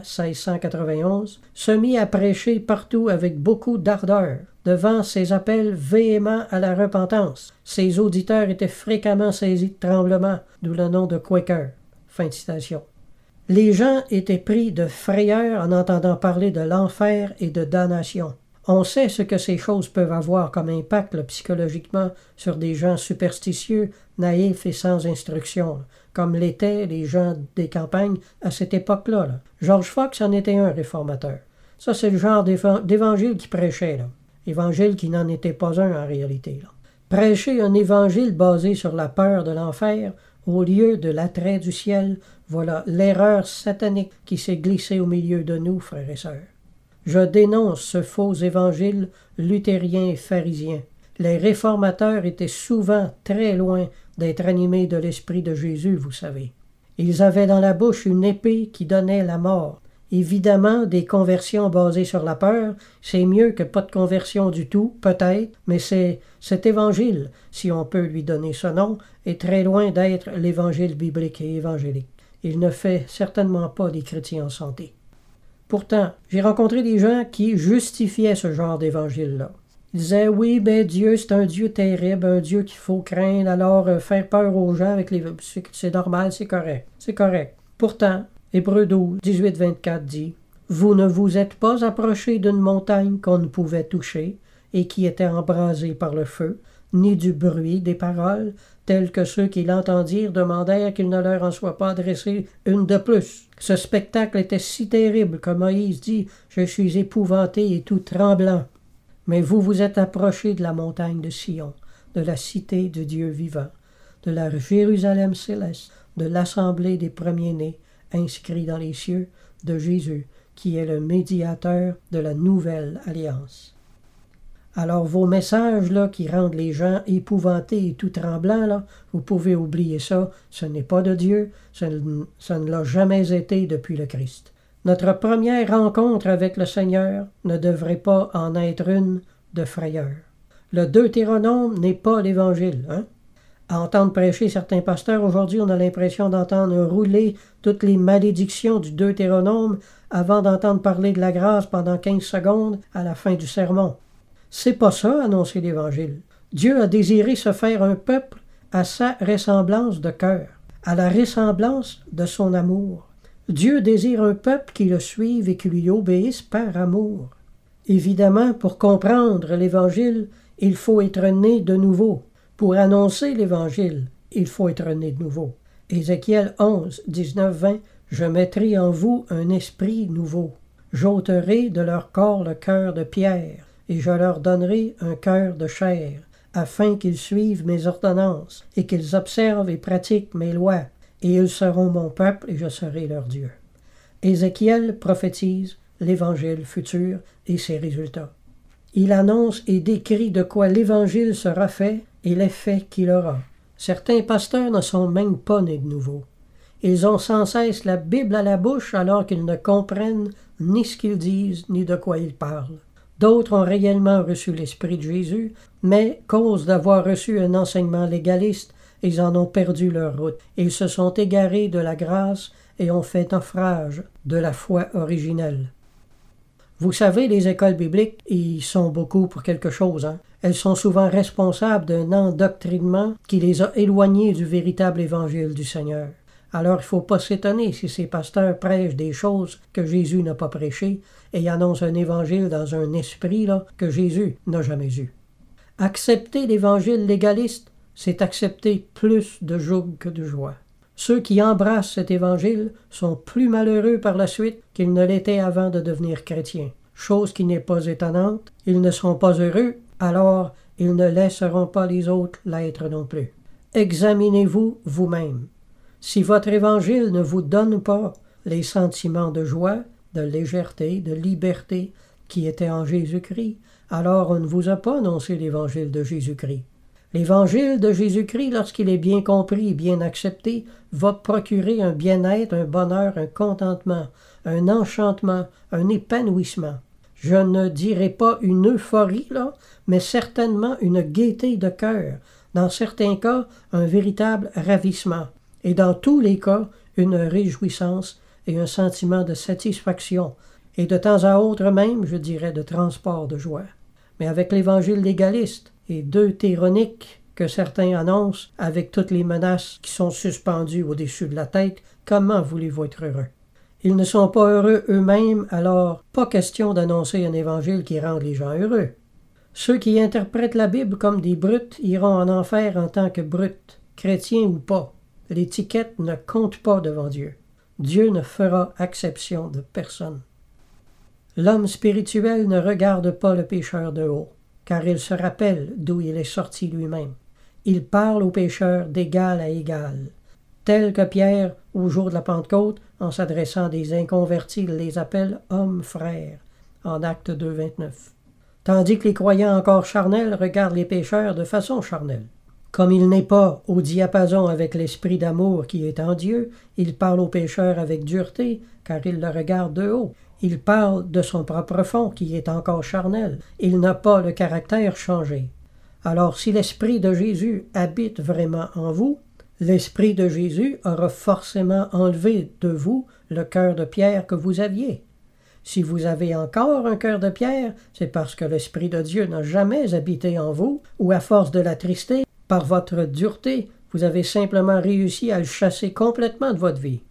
1691, se mit à prêcher partout avec beaucoup d'ardeur, devant ses appels véhéments à la repentance. Ses auditeurs étaient fréquemment saisis de tremblement, d'où le nom de Quaker. » Fin de citation. Les gens étaient pris de frayeur en entendant parler de l'enfer et de damnation. On sait ce que ces choses peuvent avoir comme impact psychologiquement sur des gens superstitieux, naïfs et sans instruction, comme l'étaient les gens des campagnes à cette époque-là. George Fox en était un réformateur. Ça, c'est le genre d'évangile qu'il prêchait. Évangile qui n'en était pas un en réalité. Prêcher un évangile basé sur la peur de l'enfer au lieu de l'attrait du ciel, voilà l'erreur satanique qui s'est glissée au milieu de nous, frères et sœurs. Je dénonce ce faux évangile luthérien et pharisien. Les réformateurs étaient souvent très loin d'être animés de l'esprit de Jésus, vous savez. Ils avaient dans la bouche une épée qui donnait la mort. Évidemment, des conversions basées sur la peur, c'est mieux que pas de conversion du tout, peut-être, mais cet évangile, si on peut lui donner ce nom, est très loin d'être l'évangile biblique et évangélique. Il ne fait certainement pas des chrétiens en santé. Pourtant, j'ai rencontré des gens qui justifiaient ce genre d'évangile-là. Ils disaient, oui, ben Dieu, c'est un Dieu terrible, un Dieu qu'il faut craindre, alors faire peur aux gens, c'est normal, c'est correct. C'est correct. Pourtant, Hébreux 12, 18-24 dit, « Vous ne vous êtes pas approchés d'une montagne qu'on ne pouvait toucher et qui était embrasée par le feu, ni du bruit des paroles, tels que ceux qui l'entendirent demandèrent qu'il ne leur en soit pas adressé une de plus. Ce spectacle était si terrible que Moïse dit « Je suis épouvanté et tout tremblant. » Mais vous vous êtes approchés de la montagne de Sion, de la cité de Dieu vivant, de la Jérusalem céleste, de l'assemblée des premiers-nés, inscrits dans les cieux, de Jésus, qui est le médiateur de la nouvelle alliance. Alors vos messages là, qui rendent les gens épouvantés et tout tremblants, là, vous pouvez oublier ça, ce n'est pas de Dieu, ça ne l'a jamais été depuis le Christ. Notre première rencontre avec le Seigneur ne devrait pas en être une de frayeur. Le Deutéronome n'est pas l'Évangile, hein? À entendre prêcher certains pasteurs aujourd'hui, on a l'impression d'entendre rouler toutes les malédictions du Deutéronome avant d'entendre parler de la grâce pendant 15 secondes à la fin du sermon. C'est pas ça, annoncer l'Évangile. Dieu a désiré se faire un peuple à sa ressemblance de cœur, à la ressemblance de son amour. Dieu désire un peuple qui le suive et qui lui obéisse par amour. Évidemment, pour comprendre l'Évangile, il faut être né de nouveau. Pour annoncer l'Évangile, il faut être né de nouveau. Ézéchiel 11, 19, 20 « Je mettrai en vous un esprit nouveau. J'ôterai de leur corps le cœur de pierre, et je leur donnerai un cœur de chair, afin qu'ils suivent mes ordonnances, et qu'ils observent et pratiquent mes lois, et ils seront mon peuple, et je serai leur Dieu. » Ézéchiel prophétise l'Évangile futur et ses résultats. Il annonce et décrit de quoi l'Évangile sera fait et l'effet qu'il aura. Certains pasteurs ne sont même pas nés de nouveau. Ils ont sans cesse la Bible à la bouche alors qu'ils ne comprennent ni ce qu'ils disent ni de quoi ils parlent. D'autres ont réellement reçu l'Esprit de Jésus, mais, cause d'avoir reçu un enseignement légaliste, ils en ont perdu leur route. Ils se sont égarés de la grâce et ont fait naufrage de la foi originelle. Vous savez, les écoles bibliques, y sont beaucoup pour quelque chose, hein? Elles sont souvent responsables d'un endoctrinement qui les a éloignés du véritable évangile du Seigneur. Alors il ne faut pas s'étonner si ces pasteurs prêchent des choses que Jésus n'a pas prêchées et annoncent un évangile dans un esprit là, que Jésus n'a jamais eu. Accepter l'évangile légaliste, c'est accepter plus de joug que de joie. Ceux qui embrassent cet évangile sont plus malheureux par la suite qu'ils ne l'étaient avant de devenir chrétiens. Chose qui n'est pas étonnante, ils ne seront pas heureux, alors ils ne laisseront pas les autres l'être non plus. Examinez-vous vous-même. Si votre évangile ne vous donne pas les sentiments de joie, de légèreté, de liberté qui étaient en Jésus-Christ, alors on ne vous a pas annoncé l'évangile de Jésus-Christ. L'évangile de Jésus-Christ, lorsqu'il est bien compris et bien accepté, va procurer un bien-être, un bonheur, un contentement, un enchantement, un épanouissement. Je ne dirais pas une euphorie, là, mais certainement une gaieté de cœur. Dans certains cas, un véritable ravissement. Et dans tous les cas, une réjouissance et un sentiment de satisfaction. Et de temps à autre même, je dirais, de transport de joie. Mais avec l'évangile légaliste et deutéronique que certains annoncent, avec toutes les menaces qui sont suspendues au-dessus de la tête, comment voulez-vous être heureux? Ils ne sont pas heureux eux-mêmes, alors pas question d'annoncer un évangile qui rende les gens heureux. Ceux qui interprètent la Bible comme des brutes iront en enfer en tant que brutes, chrétiens ou pas. L'étiquette ne compte pas devant Dieu. Dieu ne fera exception de personne. L'homme spirituel ne regarde pas le pécheur de haut, car il se rappelle d'où il est sorti lui-même. Il parle au pécheur d'égal à égal. Tel que Pierre, au jour de la Pentecôte, en s'adressant à des inconvertis, les appelle « hommes frères » en Actes 2, 29. Tandis que les croyants encore charnels regardent les pécheurs de façon charnelle. Comme il n'est pas au diapason avec l'esprit d'amour qui est en Dieu, il parle aux pécheurs avec dureté, car il le regarde de haut. Il parle de son propre fond qui est encore charnel. Il n'a pas le caractère changé. Alors si l'Esprit de Jésus habite vraiment en vous, l'Esprit de Jésus aura forcément enlevé de vous le cœur de pierre que vous aviez. Si vous avez encore un cœur de pierre, c'est parce que l'Esprit de Dieu n'a jamais habité en vous, ou à force de l'attrister, par votre dureté, vous avez simplement réussi à le chasser complètement de votre vie.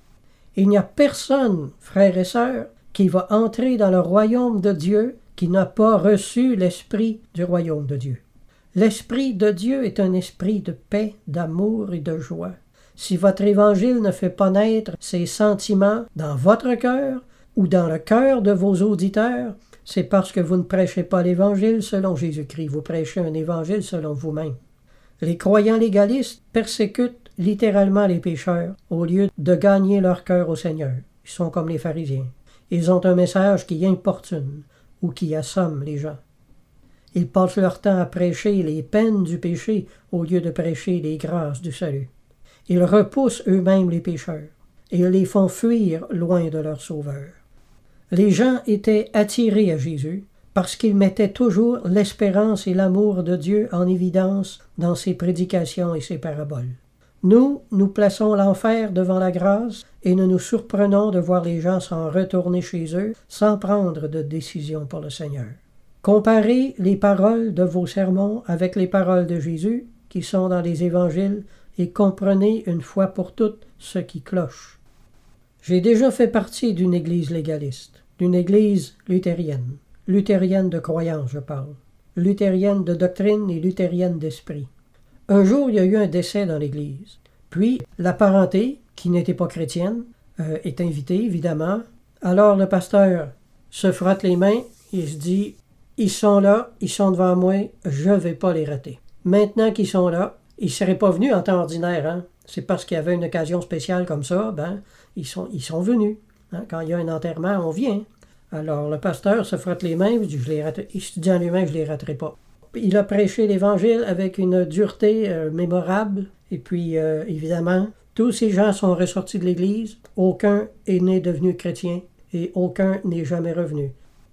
Il n'y a personne, frères et sœurs, qui va entrer dans le royaume de Dieu qui n'a pas reçu l'esprit du royaume de Dieu. L'esprit de Dieu est un esprit de paix, d'amour et de joie. Si votre évangile ne fait pas naître ces sentiments dans votre cœur ou dans le cœur de vos auditeurs, c'est parce que vous ne prêchez pas l'évangile selon Jésus-Christ, vous prêchez un évangile selon vous-même. Les croyants légalistes persécutent littéralement les pécheurs au lieu de gagner leur cœur au Seigneur. Ils sont comme les pharisiens. Ils ont un message qui importune ou qui assomme les gens. Ils passent leur temps à prêcher les peines du péché au lieu de prêcher les grâces du salut. Ils repoussent eux-mêmes les pécheurs et les font fuir loin de leur Sauveur. Les gens étaient attirés à Jésus parce qu'il mettait toujours l'espérance et l'amour de Dieu en évidence dans ses prédications et ses paraboles. Nous plaçons l'enfer devant la grâce et nous nous surprenons de voir les gens s'en retourner chez eux sans prendre de décision pour le Seigneur. Comparez les paroles de vos sermons avec les paroles de Jésus qui sont dans les évangiles et comprenez une fois pour toutes ce qui cloche. J'ai déjà fait partie d'une église légaliste, d'une église luthérienne de croyance je parle, luthérienne de doctrine et luthérienne d'esprit. Un jour, il y a eu un décès dans l'église. Puis, la parenté, qui n'était pas chrétienne, est invitée, évidemment. Alors, le pasteur se frotte les mains et se dit « Ils sont là, ils sont devant moi, je ne vais pas les rater. » Maintenant qu'ils sont là, ils ne seraient pas venus en temps ordinaire. Hein? C'est parce qu'il y avait une occasion spéciale comme ça, ils sont venus. Hein? Quand il y a un enterrement, on vient. Alors, le pasteur se frotte les mains, il se dit en lui-même « Je ne les raterai pas. » Il a prêché l'Évangile avec une dureté mémorable. Et puis, évidemment, tous ces gens sont ressortis de l'Église. Aucun est né devenu chrétien et aucun n'est jamais revenu.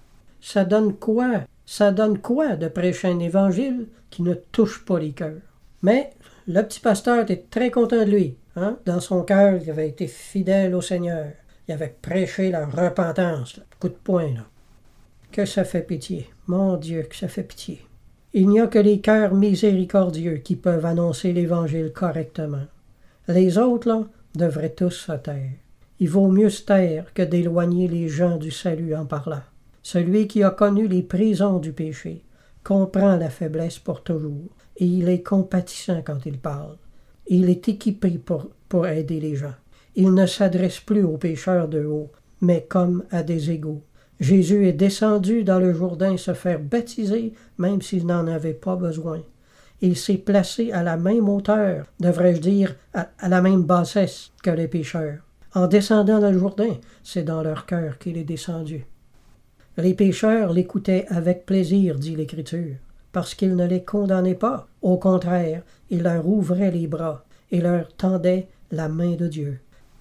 Ça donne quoi? Ça donne quoi de prêcher un Évangile qui ne touche pas les cœurs? Mais le petit pasteur était très content de lui. Hein? Dans son cœur, il avait été fidèle au Seigneur. Il avait prêché la repentance. Là. Coup de poing, là. Que ça fait pitié. Mon Dieu, que ça fait pitié. Il n'y a que les cœurs miséricordieux qui peuvent annoncer l'Évangile correctement. Les autres, là, devraient tous se taire. Il vaut mieux se taire que d'éloigner les gens du salut en parlant. Celui qui a connu les prisons du péché comprend la faiblesse pour toujours, et il est compatissant quand il parle. Il est équipé pour aider les gens. Il ne s'adresse plus aux pécheurs de haut, mais comme à des égaux. Jésus est descendu dans le Jourdain se faire baptiser, même s'il n'en avait pas besoin. Il s'est placé à la même hauteur, devrais-je dire, à la même bassesse que les pécheurs. En descendant dans le Jourdain, c'est dans leur cœur qu'il est descendu. Les pécheurs l'écoutaient avec plaisir, dit l'Écriture, parce qu'il ne les condamnait pas. Au contraire, il leur ouvrait les bras et leur tendait la main de Dieu.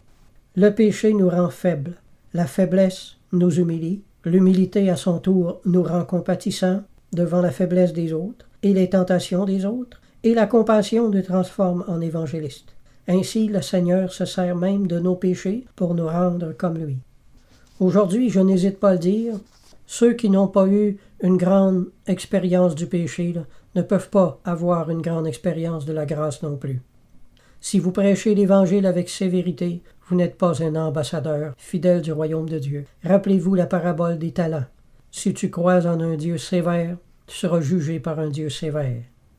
Le péché nous rend faibles. La faiblesse nous humilie. L'humilité, à son tour, nous rend compatissants devant la faiblesse des autres et les tentations des autres. Et la compassion nous transforme en évangélistes. Ainsi, le Seigneur se sert même de nos péchés pour nous rendre comme lui. Aujourd'hui, je n'hésite pas à le dire, ceux qui n'ont pas eu une grande expérience du péché ne peuvent pas avoir une grande expérience de la grâce non plus. Si vous prêchez l'Évangile avec sévérité, vous n'êtes pas un ambassadeur fidèle du royaume de Dieu. Rappelez-vous la parabole des talents. Si tu crois en un Dieu sévère, tu seras jugé par un Dieu sévère.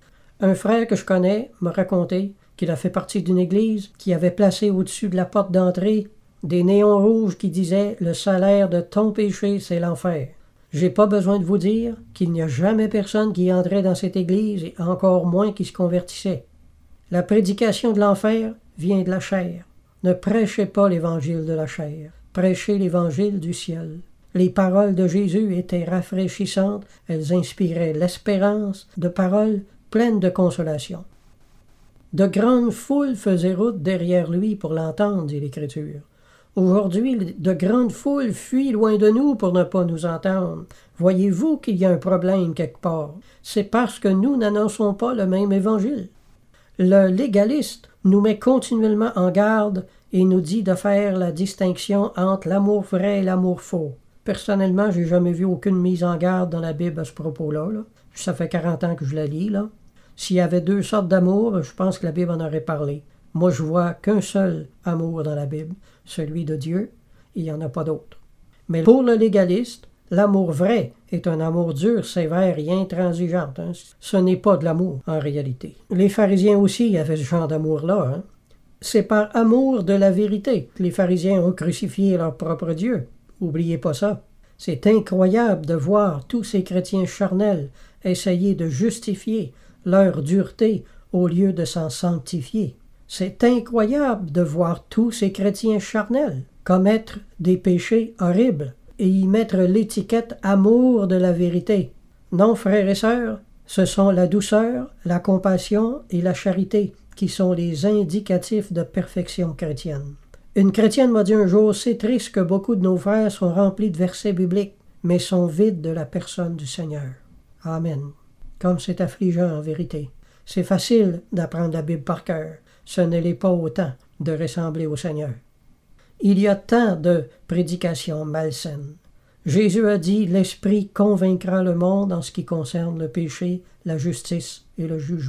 Un frère que je connais m'a raconté qu'il a fait partie d'une église qui avait placé au-dessus de la porte d'entrée des néons rouges qui disaient « Le salaire de ton péché, c'est l'enfer ». J'ai pas besoin de vous dire qu'il n'y a jamais personne qui entrait dans cette église et encore moins qui se convertissait. La prédication de l'enfer vient de la chair. Ne prêchez pas l'évangile de la chair, prêchez l'évangile du ciel. Les paroles de Jésus étaient rafraîchissantes, elles inspiraient l'espérance de paroles pleines de consolation. De grandes foules faisaient route derrière lui pour l'entendre, dit l'Écriture. Aujourd'hui, de grandes foules fuient loin de nous pour ne pas nous entendre. Voyez-vous qu'il y a un problème quelque part. C'est parce que nous n'annonçons pas le même évangile. Le légaliste nous met continuellement en garde et nous dit de faire la distinction entre l'amour vrai et l'amour faux. Personnellement, j'ai jamais vu aucune mise en garde dans la Bible à ce propos-là. Ça fait 40 ans que je la lis. S'il y avait 2 sortes d'amour, je pense que la Bible en aurait parlé. Moi, je vois qu'un seul amour dans la Bible, celui de Dieu, et il n'y en a pas d'autre. Mais pour le légaliste, l'amour vrai est un amour dur, sévère et intransigeant. Ce n'est pas de l'amour, en réalité. Les pharisiens aussi avaient ce genre d'amour-là. C'est par amour de la vérité que les pharisiens ont crucifié leur propre Dieu. N'oubliez pas ça. C'est incroyable de voir tous ces chrétiens charnels essayer de justifier leur dureté au lieu de s'en sanctifier. C'est incroyable de voir tous ces chrétiens charnels commettre des péchés horribles et y mettre l'étiquette « amour de la vérité ». Non, frères et sœurs, ce sont la douceur, la compassion et la charité qui sont les indicatifs de perfection chrétienne. Une chrétienne m'a dit un jour « C'est triste que beaucoup de nos frères sont remplis de versets bibliques, mais sont vides de la personne du Seigneur. Amen. Comme c'est affligeant en vérité. C'est facile d'apprendre la Bible par cœur. Ce ne l'est pas autant de ressembler au Seigneur. Il y a tant de prédications malsaines. Jésus a dit « L'Esprit convaincra le monde en ce qui concerne le péché, la justice et le jugement. »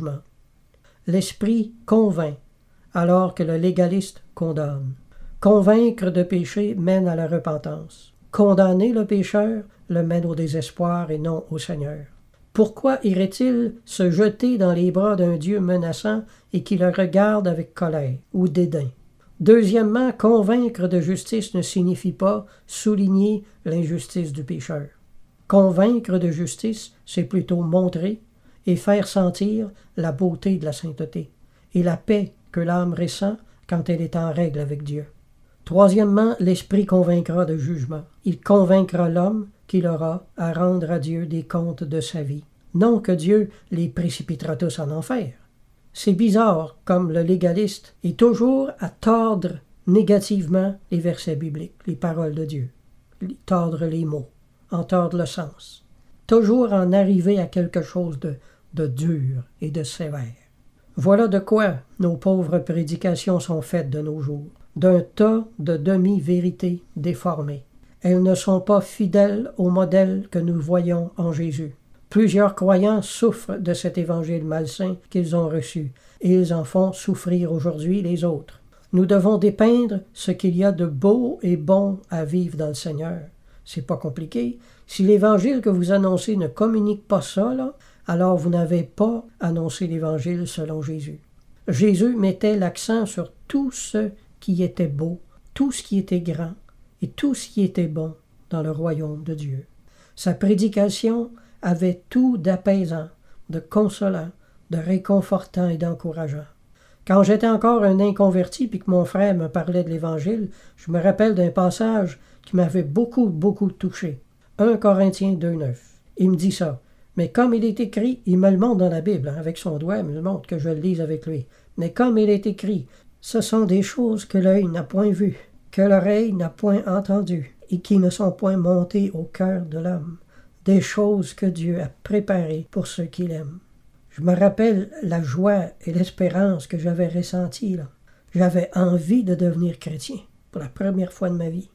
L'Esprit convainc, alors que le légaliste condamne. Convaincre de péché mène à la repentance. Condamner le pécheur le mène au désespoir et non au Seigneur. Pourquoi irait-il se jeter dans les bras d'un Dieu menaçant et qui le regarde avec colère ou dédain? Deuxièmement, convaincre de justice ne signifie pas souligner l'injustice du pécheur. Convaincre de justice, c'est plutôt montrer et faire sentir la beauté de la sainteté et la paix que l'âme ressent quand elle est en règle avec Dieu. Troisièmement, l'Esprit convaincra de jugement. Il convaincra l'homme qu'il aura à rendre à Dieu des comptes de sa vie. Non que Dieu les précipitera tous en enfer. C'est bizarre comme le légaliste est toujours à tordre négativement les versets bibliques, les paroles de Dieu, tordre les mots, en tordre le sens. Toujours en arriver à quelque chose de dur et de sévère. Voilà de quoi nos pauvres prédications sont faites de nos jours, d'un tas de demi-vérités déformées. Elles ne sont pas fidèles au modèle que nous voyons en Jésus. Plusieurs croyants souffrent de cet évangile malsain qu'ils ont reçu, et ils en font souffrir aujourd'hui les autres. Nous devons dépeindre ce qu'il y a de beau et bon à vivre dans le Seigneur. C'est pas compliqué. Si l'évangile que vous annoncez ne communique pas ça, là, alors vous n'avez pas annoncé l'évangile selon Jésus. Jésus mettait l'accent sur tout ce qui était beau, tout ce qui était grand et tout ce qui était bon dans le royaume de Dieu. Sa prédication avait tout d'apaisant, de consolant, de réconfortant et d'encourageant. Quand j'étais encore un inconverti puis que mon frère me parlait de l'Évangile, je me rappelle d'un passage qui m'avait beaucoup touché. 1 Corinthiens 2,9. Il me dit ça. Mais comme il est écrit, il me le montre dans la Bible, avec son doigt, il me le montre que je le lise avec lui. Mais comme il est écrit, ce sont des choses que l'œil n'a point vues, que l'oreille n'a point entendues, et qui ne sont point montées au cœur de l'homme. Des choses que Dieu a préparées pour ceux qui l'aiment. Je me rappelle la joie et l'espérance que j'avais ressentie là. J'avais envie de devenir chrétien pour la première fois de ma vie.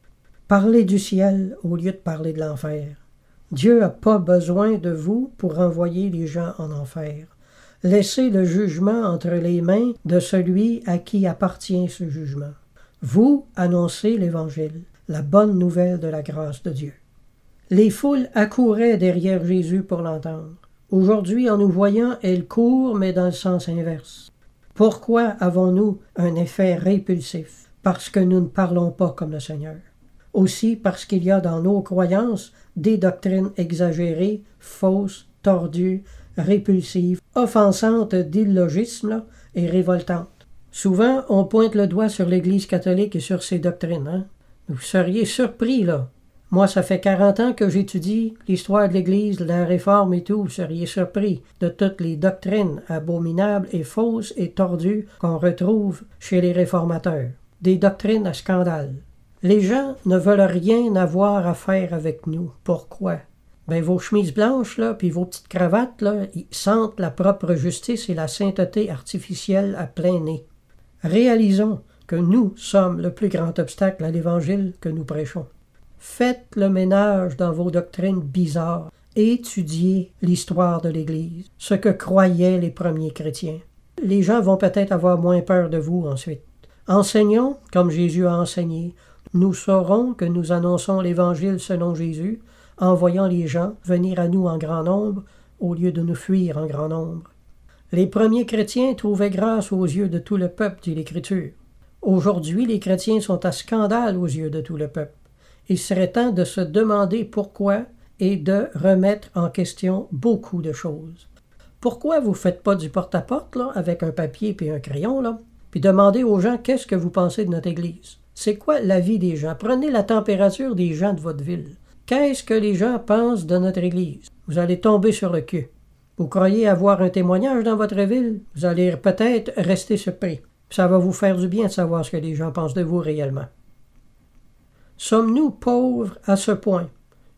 Parler du ciel au lieu de parler de l'enfer. Dieu n'a pas besoin de vous pour envoyer les gens en enfer. Laissez le jugement entre les mains de celui à qui appartient ce jugement. Vous annoncez l'Évangile, la bonne nouvelle de la grâce de Dieu. Les foules accouraient derrière Jésus pour l'entendre. Aujourd'hui, en nous voyant, elles courent, mais dans le sens inverse. Pourquoi avons-nous un effet répulsif? Parce que nous ne parlons pas comme le Seigneur. Aussi parce qu'il y a dans nos croyances des doctrines exagérées, fausses, tordues, répulsives, offensantes d'illogisme et révoltantes. Souvent, on pointe le doigt sur l'Église catholique et sur ses doctrines. Hein? Vous seriez surpris, là. Moi, ça fait 40 ans que j'étudie l'histoire de l'Église, la Réforme et tout. Vous seriez surpris de toutes les doctrines abominables et fausses et tordues qu'on retrouve chez les réformateurs. Des doctrines à scandale. Les gens ne veulent rien avoir à faire avec nous. Pourquoi? Ben, vos chemises blanches, là, puis vos petites cravates, là, ils sentent la propre justice et la sainteté artificielle à plein nez. Réalisons que nous sommes le plus grand obstacle à l'Évangile que nous prêchons. Faites le ménage dans vos doctrines bizarres. Étudiez l'histoire de l'Église, ce que croyaient les premiers chrétiens. Les gens vont peut-être avoir moins peur de vous ensuite. Enseignons comme Jésus a enseigné. Nous saurons que nous annonçons l'Évangile selon Jésus, en voyant les gens venir à nous en grand nombre au lieu de nous fuir en grand nombre. Les premiers chrétiens trouvaient grâce aux yeux de tout le peuple, dit l'Écriture. Aujourd'hui, les chrétiens sont à scandale aux yeux de tout le peuple. Il serait temps de se demander pourquoi et de remettre en question beaucoup de choses. Pourquoi vous ne faites pas du porte-à-porte là, avec un papier et un crayon, là, puis demandez aux gens qu'est-ce que vous pensez de notre Église? C'est quoi l'avis des gens? Prenez la température des gens de votre ville. Qu'est-ce que les gens pensent de notre Église? Vous allez tomber sur le cul. Vous croyez avoir un témoignage dans votre ville? Vous allez peut-être rester surpris. Ça va vous faire du bien de savoir ce que les gens pensent de vous réellement. Sommes-nous pauvres à ce point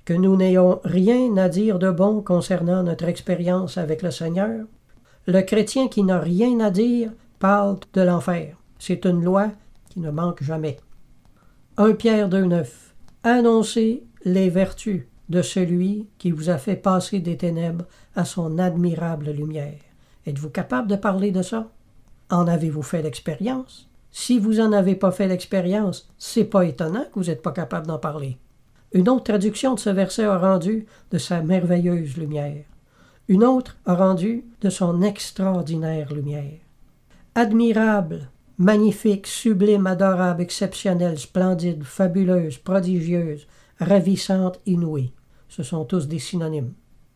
que nous n'ayons rien à dire de bon concernant notre expérience avec le Seigneur? Le chrétien qui n'a rien à dire parle de l'enfer. C'est une loi qui ne manque jamais. 1 Pierre 2,9. Annoncez les vertus de celui qui vous a fait passer des ténèbres à son admirable lumière. Êtes-vous capable de parler de ça? En avez-vous fait l'expérience? Si vous n'en avez pas fait l'expérience, c'est pas étonnant que vous n'êtes pas capable d'en parler. Une autre traduction de ce verset a rendu de sa merveilleuse lumière. Une autre a rendu de son extraordinaire lumière. Admirable, magnifique, sublime, adorable, exceptionnelle, splendide, fabuleuse, prodigieuse, ravissante, inouïe. Ce sont tous des synonymes.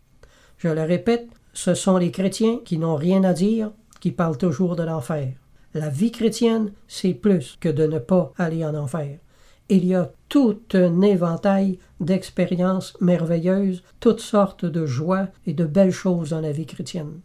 Je le répète, ce sont les chrétiens qui n'ont rien à dire, qui parlent toujours de l'enfer. La vie chrétienne, c'est plus que de ne pas aller en enfer. Il y a tout un éventail d'expériences merveilleuses, toutes sortes de joies et de belles choses dans la vie chrétienne.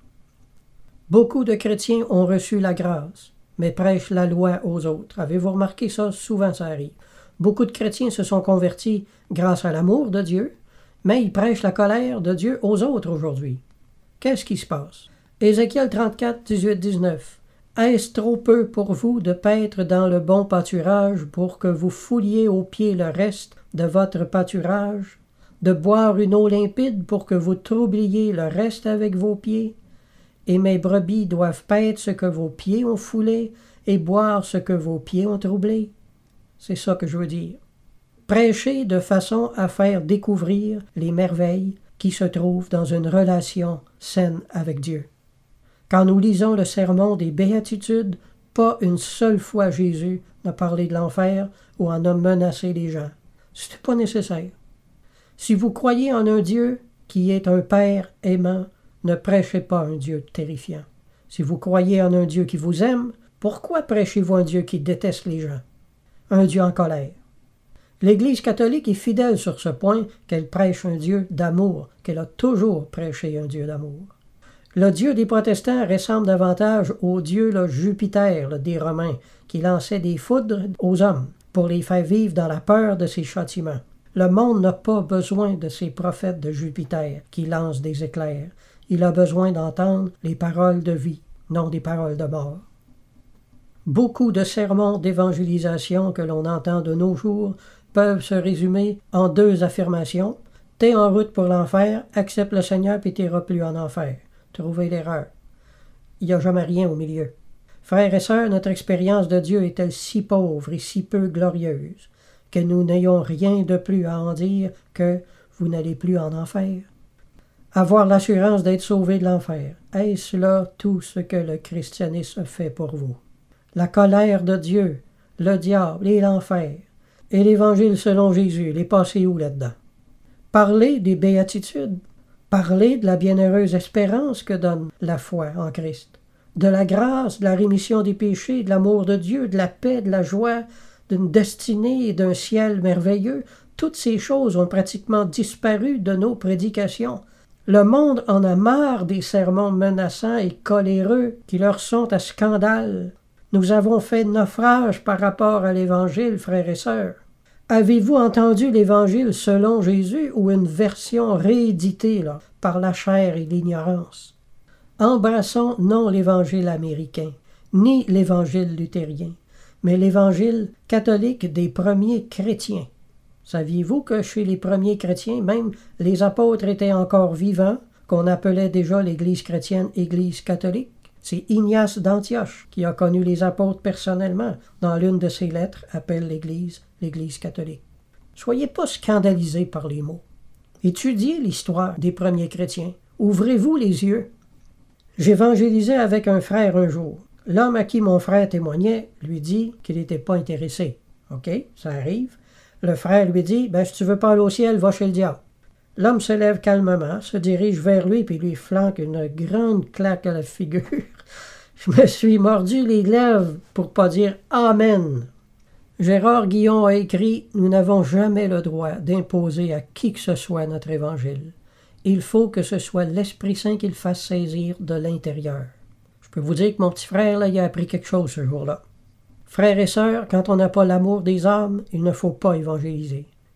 Beaucoup de chrétiens ont reçu la grâce, mais prêchent la loi aux autres. Avez-vous remarqué ça? Souvent ça arrive. Beaucoup de chrétiens se sont convertis grâce à l'amour de Dieu, mais ils prêchent la colère de Dieu aux autres aujourd'hui. Qu'est-ce qui se passe? Ézéchiel 34, 18, 19. Est-ce trop peu pour vous de paître dans le bon pâturage pour que vous fouliez aux pieds le reste de votre pâturage, de boire une eau limpide pour que vous troubliez le reste avec vos pieds? Et mes brebis doivent paître ce que vos pieds ont foulé et boire ce que vos pieds ont troublé. C'est ça que je veux dire. Prêchez de façon à faire découvrir les merveilles qui se trouvent dans une relation saine avec Dieu. Quand nous lisons le sermon des Béatitudes, pas une seule fois Jésus n'a parlé de l'enfer ou en a menacé les gens. Ce n'est pas nécessaire. Si vous croyez en un Dieu qui est un Père aimant, ne prêchez pas un Dieu terrifiant. Si vous croyez en un Dieu qui vous aime, pourquoi prêchez-vous un Dieu qui déteste les gens? Un Dieu en colère. L'Église catholique est fidèle sur ce point qu'elle prêche un Dieu d'amour, qu'elle a toujours prêché un Dieu d'amour. Le Dieu des protestants ressemble davantage au Dieu Jupiter des Romains, qui lançait des foudres aux hommes pour les faire vivre dans la peur de ses châtiments. Le monde n'a pas besoin de ces prophètes de Jupiter qui lancent des éclairs. Il a besoin d'entendre les paroles de vie, non des paroles de mort. Beaucoup de sermons d'évangélisation que l'on entend de nos jours peuvent se résumer en 2 affirmations. T'es en route pour l'enfer, accepte le Seigneur puis t'iras plus en enfer. Trouvez l'erreur. Il n'y a jamais rien au milieu. Frères et sœurs, notre expérience de Dieu est-elle si pauvre et si peu glorieuse que nous n'ayons rien de plus à en dire que vous n'allez plus en enfer? Avoir l'assurance d'être sauvé de l'enfer, est-ce là tout ce que le christianisme fait pour vous? La colère de Dieu, le diable et l'enfer, et l'Évangile selon Jésus, les passez où là-dedans? Parlez des béatitudes, parlez de la bienheureuse espérance que donne la foi en Christ, de la grâce, de la rémission des péchés, de l'amour de Dieu, de la paix, de la joie, d'une destinée et d'un ciel merveilleux. Toutes ces choses ont pratiquement disparu de nos prédications. Le monde en a marre des sermons menaçants et coléreux qui leur sont à scandale. Nous avons fait naufrage par rapport à l'Évangile, frères et sœurs. Avez-vous entendu l'Évangile selon Jésus ou une version rééditée par la chair et l'ignorance? Embrassons non l'Évangile américain, ni l'Évangile luthérien, mais l'Évangile catholique des premiers chrétiens. Saviez-vous que chez les premiers chrétiens, même les apôtres étaient encore vivants, qu'on appelait déjà l'Église chrétienne Église catholique? C'est Ignace d'Antioche qui a connu les apôtres personnellement. Dans l'une de ses lettres, appelle l'Église catholique. Soyez pas scandalisés par les mots. Étudiez l'histoire des premiers chrétiens. Ouvrez-vous les yeux. J'évangélisais avec un frère un jour. L'homme à qui mon frère témoignait lui dit qu'il n'était pas intéressé. OK, ça arrive. Le frère lui dit, si tu veux pas aller au ciel, va chez le diable. L'homme se lève calmement, se dirige vers lui puis lui flanque une grande claque à la figure. Je me suis mordu les lèvres pour pas dire « Amen ». Gérard Guillon a écrit « Nous n'avons jamais le droit d'imposer à qui que ce soit notre évangile. Il faut que ce soit l'Esprit Saint qui le fasse saisir de l'intérieur. » Je peux vous dire que mon petit frère, il a appris quelque chose ce jour-là. Frères et sœurs, quand on n'a pas l'amour des âmes, il ne faut pas évangéliser.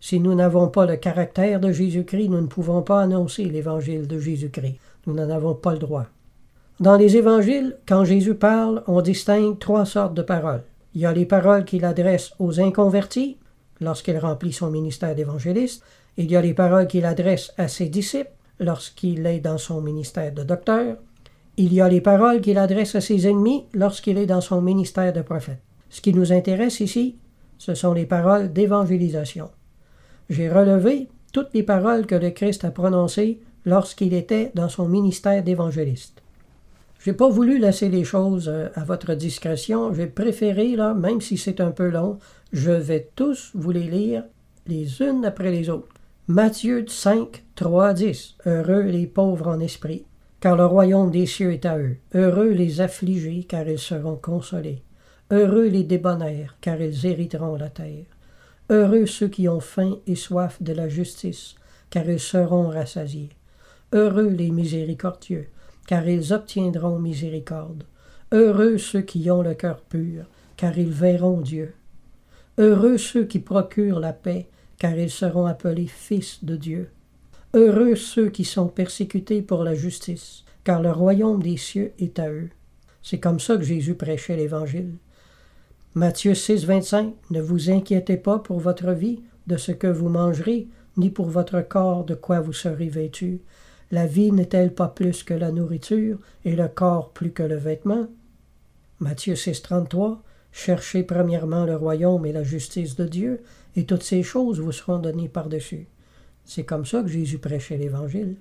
Si nous n'avons pas le caractère de Jésus-Christ, nous ne pouvons pas annoncer l'évangile de Jésus-Christ. Nous n'en avons pas le droit. Dans les évangiles, quand Jésus parle, on distingue 3 sortes de paroles. Il y a les paroles qu'il adresse aux inconvertis, lorsqu'il remplit son ministère d'évangéliste. Il y a les paroles qu'il adresse à ses disciples, lorsqu'il est dans son ministère de docteur. Il y a les paroles qu'il adresse à ses ennemis, lorsqu'il est dans son ministère de prophète. Ce qui nous intéresse ici, ce sont les paroles d'évangélisation. J'ai relevé toutes les paroles que le Christ a prononcées lorsqu'il était dans son ministère d'évangéliste. Je n'ai pas voulu laisser les choses à votre discrétion. J'ai préféré, là, même si c'est un peu long, je vais tous vous les lire les unes après les autres. Matthieu 5, 3, 10. Heureux les pauvres en esprit, car le royaume des cieux est à eux. Heureux les affligés, car ils seront consolés. Heureux les débonnaires, car ils hériteront la terre. Heureux ceux qui ont faim et soif de la justice, car ils seront rassasiés. Heureux les miséricordieux, car ils obtiendront miséricorde. Heureux ceux qui ont le cœur pur, car ils verront Dieu. Heureux ceux qui procurent la paix, car ils seront appelés fils de Dieu. Heureux ceux qui sont persécutés pour la justice, car le royaume des cieux est à eux. C'est comme ça que Jésus prêchait l'Évangile. Matthieu 6, 25. Ne vous inquiétez pas pour votre vie, de ce que vous mangerez, ni pour votre corps, de quoi vous serez vêtus. La vie n'est-elle pas plus que la nourriture, et le corps plus que le vêtement? Matthieu 6, 33. Cherchez premièrement le royaume et la justice de Dieu, et toutes ces choses vous seront données par-dessus. C'est comme ça que Jésus prêchait l'Évangile.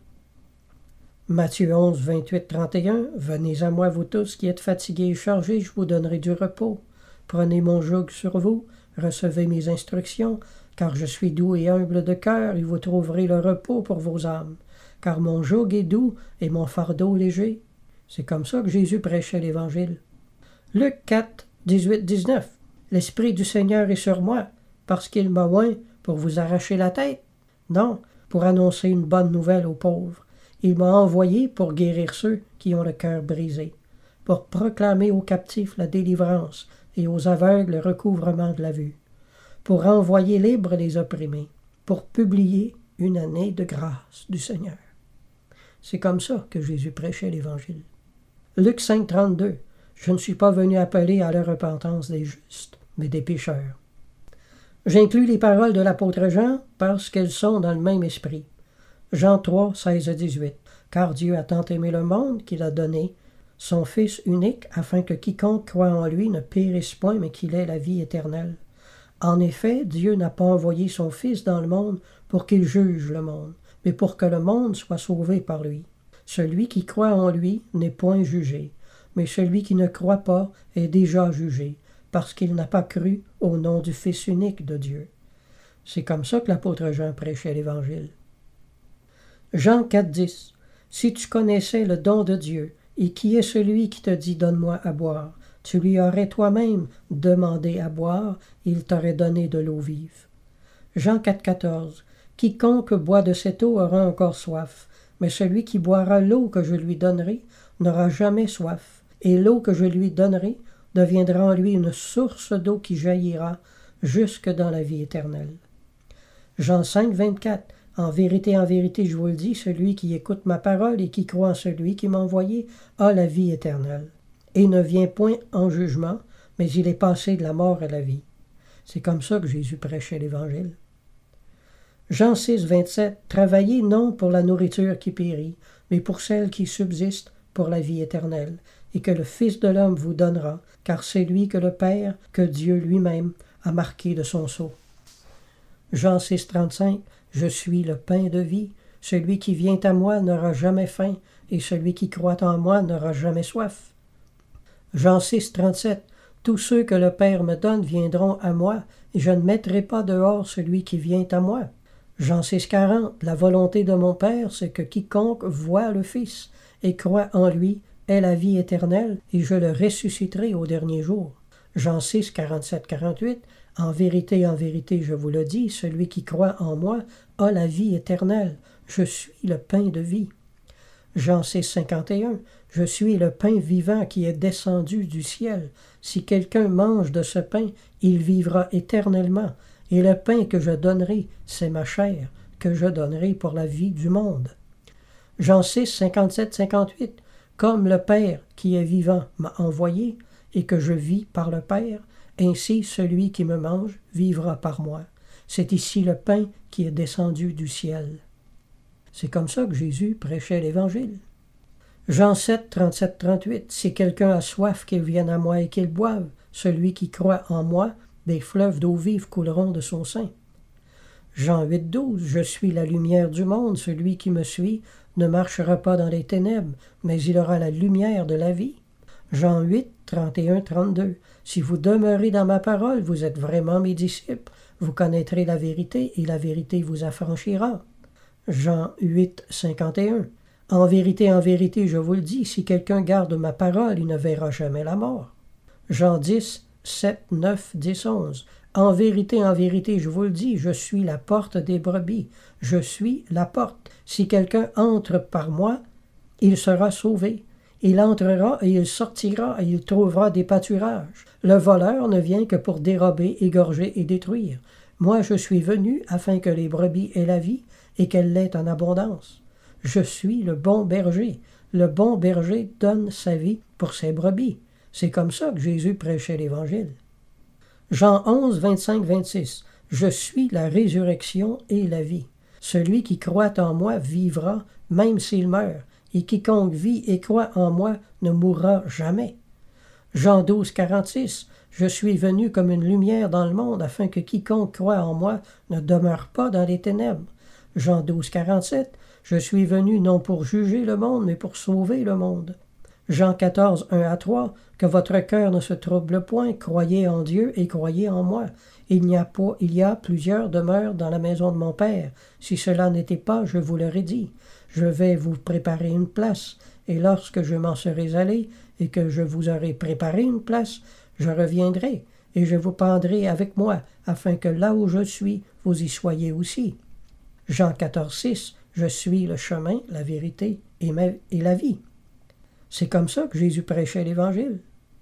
Matthieu 11, 28, 31. Venez à moi, vous tous qui êtes fatigués et chargés, je vous donnerai du repos. Prenez mon joug sur vous, recevez mes instructions, car je suis doux et humble de cœur, et vous trouverez le repos pour vos âmes. Car mon joug est doux et mon fardeau léger. C'est comme ça que Jésus prêchait l'Évangile. Luc 4, 18, 19. L'Esprit du Seigneur est sur moi, parce qu'il m'a oint pour vous arracher la tête. Non, pour annoncer une bonne nouvelle aux pauvres. Il m'a envoyé pour guérir ceux qui ont le cœur brisé, pour proclamer aux captifs la délivrance et aux aveugles le recouvrement de la vue, pour envoyer libres les opprimés, pour publier une année de grâce du Seigneur. C'est comme ça que Jésus prêchait l'Évangile. Luc 5, 32. Je ne suis pas venu appeler à la repentance des justes, mais des pécheurs. J'inclus les paroles de l'apôtre Jean parce qu'elles sont dans le même esprit. Jean 3, 16 à 18. Car Dieu a tant aimé le monde qu'il a donné son Fils unique, afin que quiconque croit en lui ne périsse point, mais qu'il ait la vie éternelle. En effet, Dieu n'a pas envoyé son Fils dans le monde pour qu'il juge le monde, mais pour que le monde soit sauvé par lui. Celui qui croit en lui n'est point jugé, mais celui qui ne croit pas est déjà jugé, parce qu'il n'a pas cru au nom du Fils unique de Dieu. C'est comme ça que l'apôtre Jean prêchait l'Évangile. Jean 4, 10. Si tu connaissais le don de Dieu, et qui est celui qui te dit « Donne-moi à boire », tu lui aurais toi-même demandé à boire, et il t'aurait donné de l'eau vive. Jean 4, 14. Quiconque boit de cette eau aura encore soif, mais celui qui boira l'eau que je lui donnerai n'aura jamais soif, et l'eau que je lui donnerai deviendra en lui une source d'eau qui jaillira jusque dans la vie éternelle. Jean 5, 24. En vérité, je vous le dis, celui qui écoute ma parole et qui croit en celui qui m'a envoyé a la vie éternelle, et ne vient point en jugement, mais il est passé de la mort à la vie. C'est comme ça que Jésus prêchait l'Évangile. Jean 6, 27. Travaillez non pour la nourriture qui périt, mais pour celle qui subsiste pour la vie éternelle, et que le Fils de l'homme vous donnera, car c'est lui que le Père, que Dieu lui-même, a marqué de son sceau. Jean 6, 35. Je suis le pain de vie. Celui qui vient à moi n'aura jamais faim, et celui qui croit en moi n'aura jamais soif. Jean 6, 37. Tous ceux que le Père me donne viendront à moi, et je ne mettrai pas dehors celui qui vient à moi. Jean 6, 40. La volonté de mon Père, c'est que quiconque voit le Fils et croit en lui ait la vie éternelle, et je le ressusciterai au dernier jour. Jean 6, 47, 48. En vérité, je vous le dis, celui qui croit en moi a la vie éternelle. Je suis le pain de vie. Jean 6, 51. Je suis le pain vivant qui est descendu du ciel. Si quelqu'un mange de ce pain, il vivra éternellement, et le pain que je donnerai, c'est ma chair, que je donnerai pour la vie du monde. Jean 6, 57, 58. Comme le Père qui est vivant m'a envoyé, et que je vis par le Père, ainsi celui qui me mange vivra par moi. C'est ici le pain qui est descendu du ciel. C'est comme ça que Jésus prêchait l'Évangile. Jean 7, 37, 38. Si quelqu'un a soif, qu'il vienne à moi et qu'il boive. Celui qui croit en moi, des fleuves d'eau vive couleront de son sein. Jean 8, 12. Je suis la lumière du monde. Celui qui me suit ne marchera pas dans les ténèbres, mais il aura la lumière de la vie. Jean 8, 31, 32. Si vous demeurez dans ma parole, vous êtes vraiment mes disciples. Vous connaîtrez la vérité et la vérité vous affranchira. Jean 8, 51. En vérité, je vous le dis, si quelqu'un garde ma parole, il ne verra jamais la mort. Jean 10, 7, 9, 10, 11. En vérité, je vous le dis, je suis la porte des brebis. Je suis la porte. Si quelqu'un entre par moi, il sera sauvé. Il entrera et il sortira et il trouvera des pâturages. Le voleur ne vient que pour dérober, égorger et détruire. Moi, je suis venu afin que les brebis aient la vie et qu'elle l'ait en abondance. Je suis le bon berger. Le bon berger donne sa vie pour ses brebis. C'est comme ça que Jésus prêchait l'Évangile. Jean 11, 25, 26. Je suis la résurrection et la vie. Celui qui croit en moi vivra, même s'il meurt, et quiconque vit et croit en moi ne mourra jamais. Jean 12, 46. Je suis venu comme une lumière dans le monde, afin que quiconque croit en moi ne demeure pas dans les ténèbres. Jean 12, 47. Je suis venu non pour juger le monde, mais pour sauver le monde. Jean 14, 1 à 3. Que votre cœur ne se trouble point, croyez en Dieu et croyez en moi. Il y a plusieurs demeures dans la maison de mon Père. Si cela n'était pas, je vous l'aurais dit. Je vais vous préparer une place, et lorsque je m'en serai allé, et que je vous aurai préparé une place, je reviendrai, et je vous prendrai avec moi, afin que là où je suis, vous y soyez aussi. Jean 14, 6. Je suis le chemin, la vérité et la vie. C'est comme ça que Jésus prêchait l'Évangile.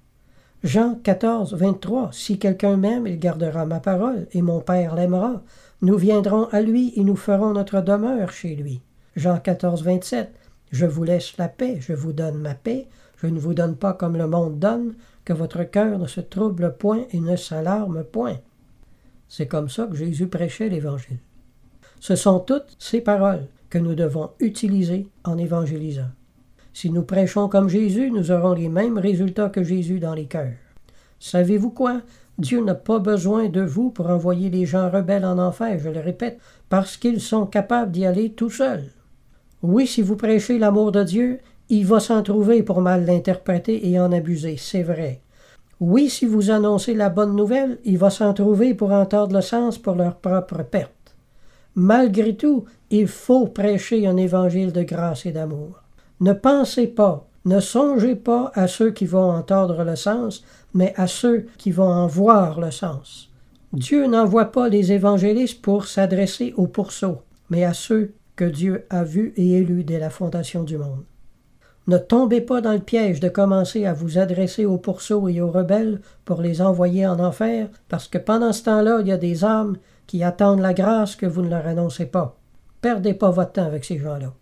Jean 14, 23. Si quelqu'un m'aime, il gardera ma parole, et mon Père l'aimera. Nous viendrons à lui et nous ferons notre demeure chez lui. Jean 14, 27. Je vous laisse la paix, je vous donne ma paix. Je ne vous donne pas comme le monde donne, que votre cœur ne se trouble point et ne s'alarme point. C'est comme ça que Jésus prêchait l'Évangile. Ce sont toutes ces paroles que nous devons utiliser en évangélisant. Si nous prêchons comme Jésus, nous aurons les mêmes résultats que Jésus dans les cœurs. Savez-vous quoi? Dieu n'a pas besoin de vous pour envoyer les gens rebelles en enfer, je le répète, parce qu'ils sont capables d'y aller tout seuls. Oui, si vous prêchez l'amour de Dieu, il va s'en trouver pour mal l'interpréter et en abuser, c'est vrai. Oui, si vous annoncez la bonne nouvelle, il va s'en trouver pour en tordre le sens pour leur propre perte. Malgré tout, il faut prêcher un évangile de grâce et d'amour. Ne pensez pas, ne songez pas à ceux qui vont en tordre le sens, mais à ceux qui vont en voir le sens. Dieu n'envoie pas les évangélistes pour s'adresser aux pourceaux, mais à ceux que Dieu a vus et élus dès la fondation du monde. Ne tombez pas dans le piège de commencer à vous adresser aux pourceaux et aux rebelles pour les envoyer en enfer, parce que pendant ce temps-là, il y a des âmes qui attendent la grâce que vous ne leur annoncez pas. Perdez pas votre temps avec ces gens-là.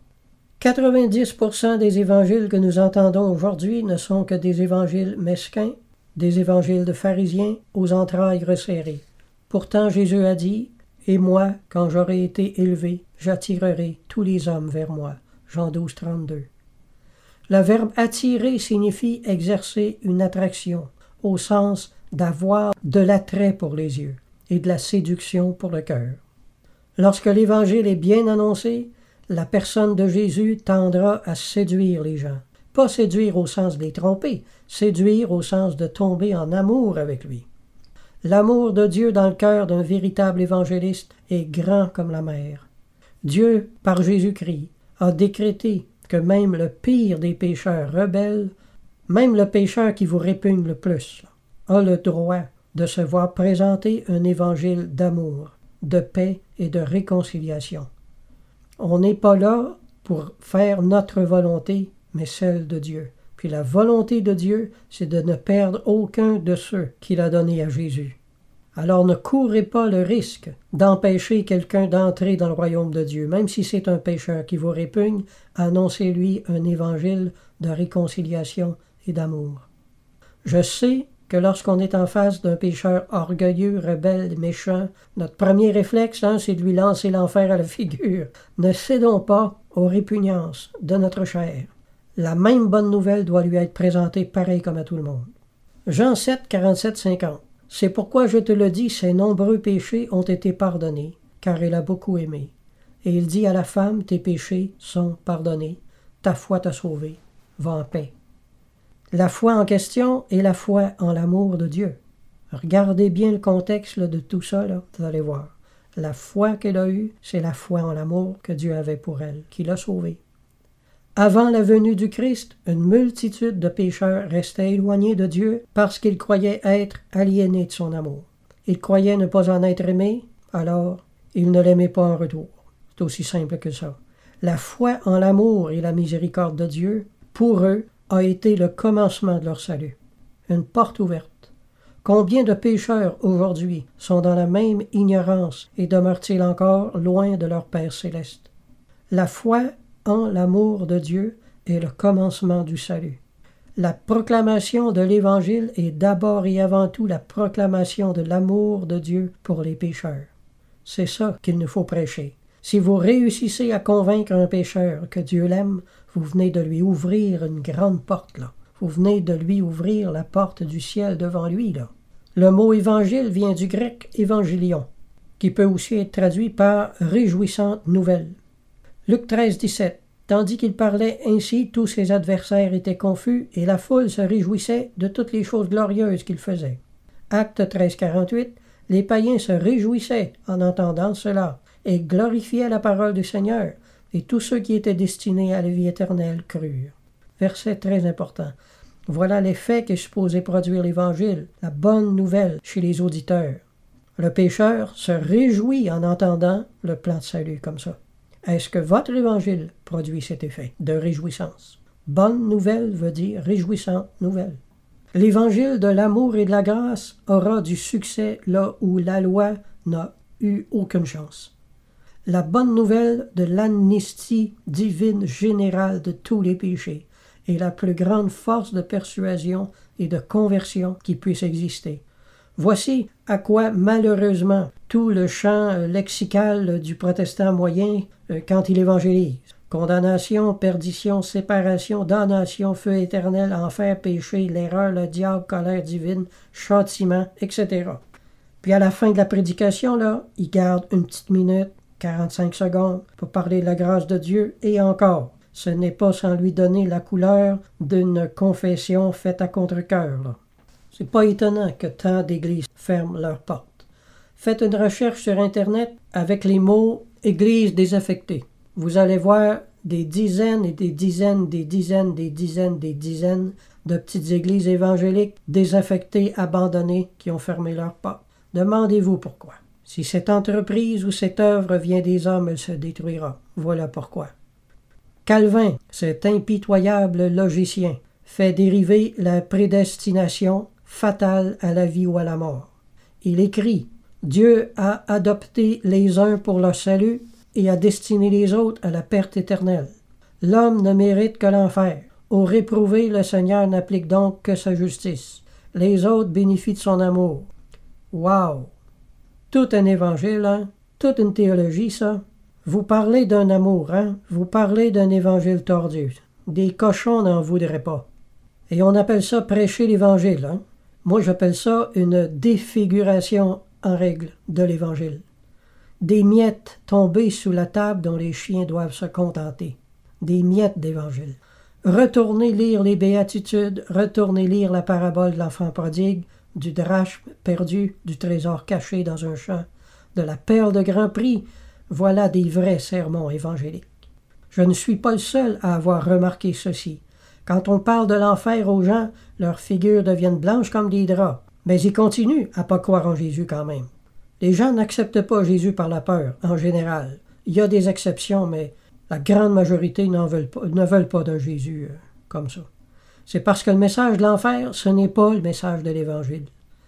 90% des évangiles que nous entendons aujourd'hui ne sont que des évangiles mesquins, des évangiles de pharisiens aux entrailles resserrées. Pourtant, Jésus a dit « Et moi, quand j'aurai été élevé, j'attirerai tous les hommes vers moi. » Jean 12, 32. Le verbe « attirer » signifie exercer une attraction, au sens d'avoir de l'attrait pour les yeux et de la séduction pour le cœur. Lorsque l'Évangile est bien annoncé, la personne de Jésus tendra à séduire les gens. Pas séduire au sens de les tromper, séduire au sens de tomber en amour avec lui. L'amour de Dieu dans le cœur d'un véritable évangéliste est grand comme la mer. Dieu, par Jésus-Christ, a décrété que même le pire des pécheurs rebelles, même le pécheur qui vous répugne le plus, a le droit de se voir présenter un évangile d'amour, de paix et de réconciliation. On n'est pas là pour faire notre volonté, mais celle de Dieu. Puis la volonté de Dieu, c'est de ne perdre aucun de ceux qu'il a donnés à Jésus. Alors ne courez pas le risque d'empêcher quelqu'un d'entrer dans le royaume de Dieu. Même si c'est un pécheur qui vous répugne, annoncez-lui un évangile de réconciliation et d'amour. Je sais que lorsqu'on est en face d'un pécheur orgueilleux, rebelle, méchant, notre premier réflexe, c'est de lui lancer l'enfer à la figure. Ne cédons pas aux répugnances de notre chair. La même bonne nouvelle doit lui être présentée pareil comme à tout le monde. Jean 7, 47, 50. C'est pourquoi je te le dis, ses nombreux péchés ont été pardonnés, car il a beaucoup aimé. Et il dit à la femme, tes péchés sont pardonnés, ta foi t'a sauvé, va en paix. La foi en question est la foi en l'amour de Dieu. Regardez bien le contexte de tout ça, vous allez voir. La foi qu'elle a eue, c'est la foi en l'amour que Dieu avait pour elle, qui l'a sauvée. Avant la venue du Christ, une multitude de pécheurs restaient éloignés de Dieu parce qu'ils croyaient être aliénés de son amour. Ils croyaient ne pas en être aimés, alors ils ne l'aimaient pas en retour. C'est aussi simple que ça. La foi en l'amour et la miséricorde de Dieu, pour eux, a été le commencement de leur salut. Une porte ouverte. Combien de pécheurs aujourd'hui sont dans la même ignorance et demeurent-ils encore loin de leur Père céleste? La foi en l'amour de Dieu est le commencement du salut. La proclamation de l'Évangile est d'abord et avant tout la proclamation de l'amour de Dieu pour les pécheurs. C'est ça qu'il nous faut prêcher. Si vous réussissez à convaincre un pécheur que Dieu l'aime, vous venez de lui ouvrir une grande porte, là. Vous venez de lui ouvrir la porte du ciel devant lui, là. Le mot évangile vient du grec évangélion, qui peut aussi être traduit par réjouissante nouvelle. Luc 13, 17. Tandis qu'il parlait ainsi, tous ses adversaires étaient confus, et la foule se réjouissait de toutes les choses glorieuses qu'il faisait. Acte 13, 48. Les païens se réjouissaient en entendant cela, et glorifiaient la parole du Seigneur, et tous ceux qui étaient destinés à la vie éternelle crurent. Verset très important. Voilà l'effet qu'est supposé produire l'Évangile, la bonne nouvelle chez les auditeurs. Le pécheur se réjouit en entendant le plan de salut comme ça. Est-ce que votre Évangile produit cet effet de réjouissance? Bonne nouvelle veut dire réjouissante nouvelle. L'Évangile de l'amour et de la grâce aura du succès là où la loi n'a eu aucune chance. La bonne nouvelle de l'amnistie divine générale de tous les péchés est la plus grande force de persuasion et de conversion qui puisse exister. Voici à quoi, malheureusement, tout le champ lexical du protestant moyen quand il évangélise. Condamnation, perdition, séparation, damnation, feu éternel, enfer, péché, l'erreur, le diable, colère divine, châtiment, etc. Puis à la fin de la prédication, là, il garde une petite minute, 45 secondes, pour parler de la grâce de Dieu, et encore. Ce n'est pas sans lui donner la couleur d'une confession faite à contre-cœur. C'est pas étonnant que tant d'églises ferment leurs portes. Faites une recherche sur Internet avec les mots « Église désaffectée ». Vous allez voir des dizaines et des dizaines, des dizaines, des dizaines, des dizaines de petites églises évangéliques désaffectées, abandonnées, qui ont fermé leurs portes. Demandez-vous pourquoi. Si cette entreprise ou cette œuvre vient des hommes, elle se détruira. Voilà pourquoi. Calvin, cet impitoyable logicien, fait dériver la prédestination fatale à la vie ou à la mort. Il écrit « Dieu a adopté les uns pour leur salut et a destiné les autres à la perte éternelle. L'homme ne mérite que l'enfer. Aux réprouvés, le Seigneur n'applique donc que sa justice. Les autres bénéficient de son amour. » Wow! Tout un évangile, hein? Toute une théologie, ça. Vous parlez d'un amour, hein? Vous parlez d'un évangile tordu. Des cochons n'en voudraient pas. Et on appelle ça prêcher l'évangile, hein? Moi, j'appelle ça une défiguration en règle de l'évangile. Des miettes tombées sous la table dont les chiens doivent se contenter. Des miettes d'évangile. Retournez lire les béatitudes, retournez lire la parabole de l'enfant prodigue, du drachme perdu, du trésor caché dans un champ, de la perle de grand prix. Voilà des vrais sermons évangéliques. Je ne suis pas le seul à avoir remarqué ceci. Quand on parle de l'enfer aux gens, leurs figures deviennent blanches comme des draps. Mais ils continuent à ne pas croire en Jésus quand même. Les gens n'acceptent pas Jésus par la peur, en général. Il y a des exceptions, mais la grande majorité ne veulent pas d'un Jésus comme ça. C'est parce que le message de l'enfer, ce n'est pas le message de l'Évangile.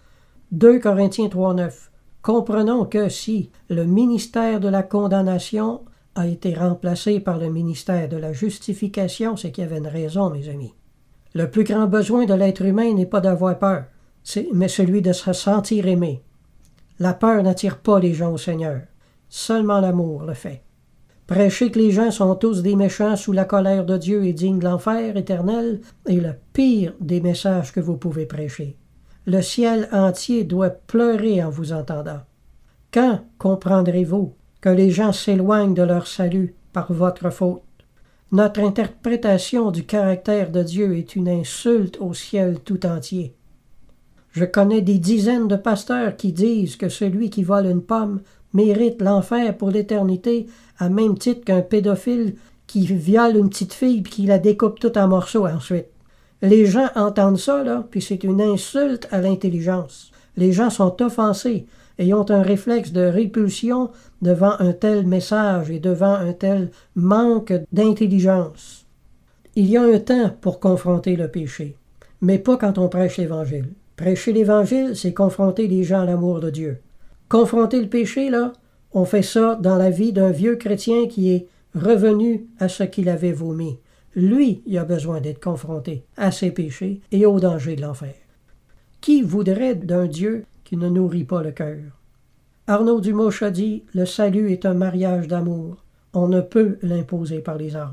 2 Corinthiens 3,9. Comprenons que si le ministère de la condamnation a été remplacé par le ministère de la justification, c'est qu'il y avait une raison, mes amis. Le plus grand besoin de l'être humain n'est pas d'avoir peur, mais celui de se sentir aimé. La peur n'attire pas les gens au Seigneur. Seulement l'amour le fait. Prêcher que les gens sont tous des méchants sous la colère de Dieu et dignes de l'enfer éternel est le pire des messages que vous pouvez prêcher. Le ciel entier doit pleurer en vous entendant. Quand comprendrez-vous que les gens s'éloignent de leur salut par votre faute? Notre interprétation du caractère de Dieu est une insulte au ciel tout entier. Je connais des dizaines de pasteurs qui disent que celui qui vole une pomme mérite l'enfer pour l'éternité, à même titre qu'un pédophile qui viole une petite fille et qui la découpe toute en morceaux ensuite. Les gens entendent ça, là, puis c'est une insulte à l'intelligence. Les gens sont offensés et ont un réflexe de répulsion devant un tel message et devant un tel manque d'intelligence. Il y a un temps pour confronter le péché, mais pas quand on prêche l'Évangile. Prêcher l'Évangile, c'est confronter les gens à l'amour de Dieu. Confronter le péché, là, on fait ça dans la vie d'un vieux chrétien qui est revenu à ce qu'il avait vomi. Lui, il a besoin d'être confronté à ses péchés et au danger de l'enfer. Qui voudrait d'un Dieu qui ne nourrit pas le cœur? Arnaud Dumas a dit « Le salut est un mariage d'amour. On ne peut l'imposer par les armes. »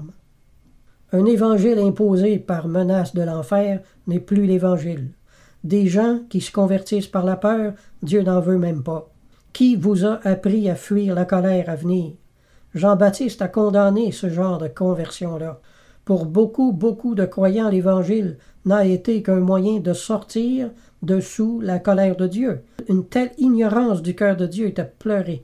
Un évangile imposé par menace de l'enfer n'est plus l'évangile. Des gens qui se convertissent par la peur, Dieu n'en veut même pas. Qui vous a appris à fuir la colère à venir? Jean-Baptiste a condamné ce genre de conversion-là. Pour beaucoup de croyants, l'Évangile n'a été qu'un moyen de sortir de sous la colère de Dieu. Une telle ignorance du cœur de Dieu est à pleurer.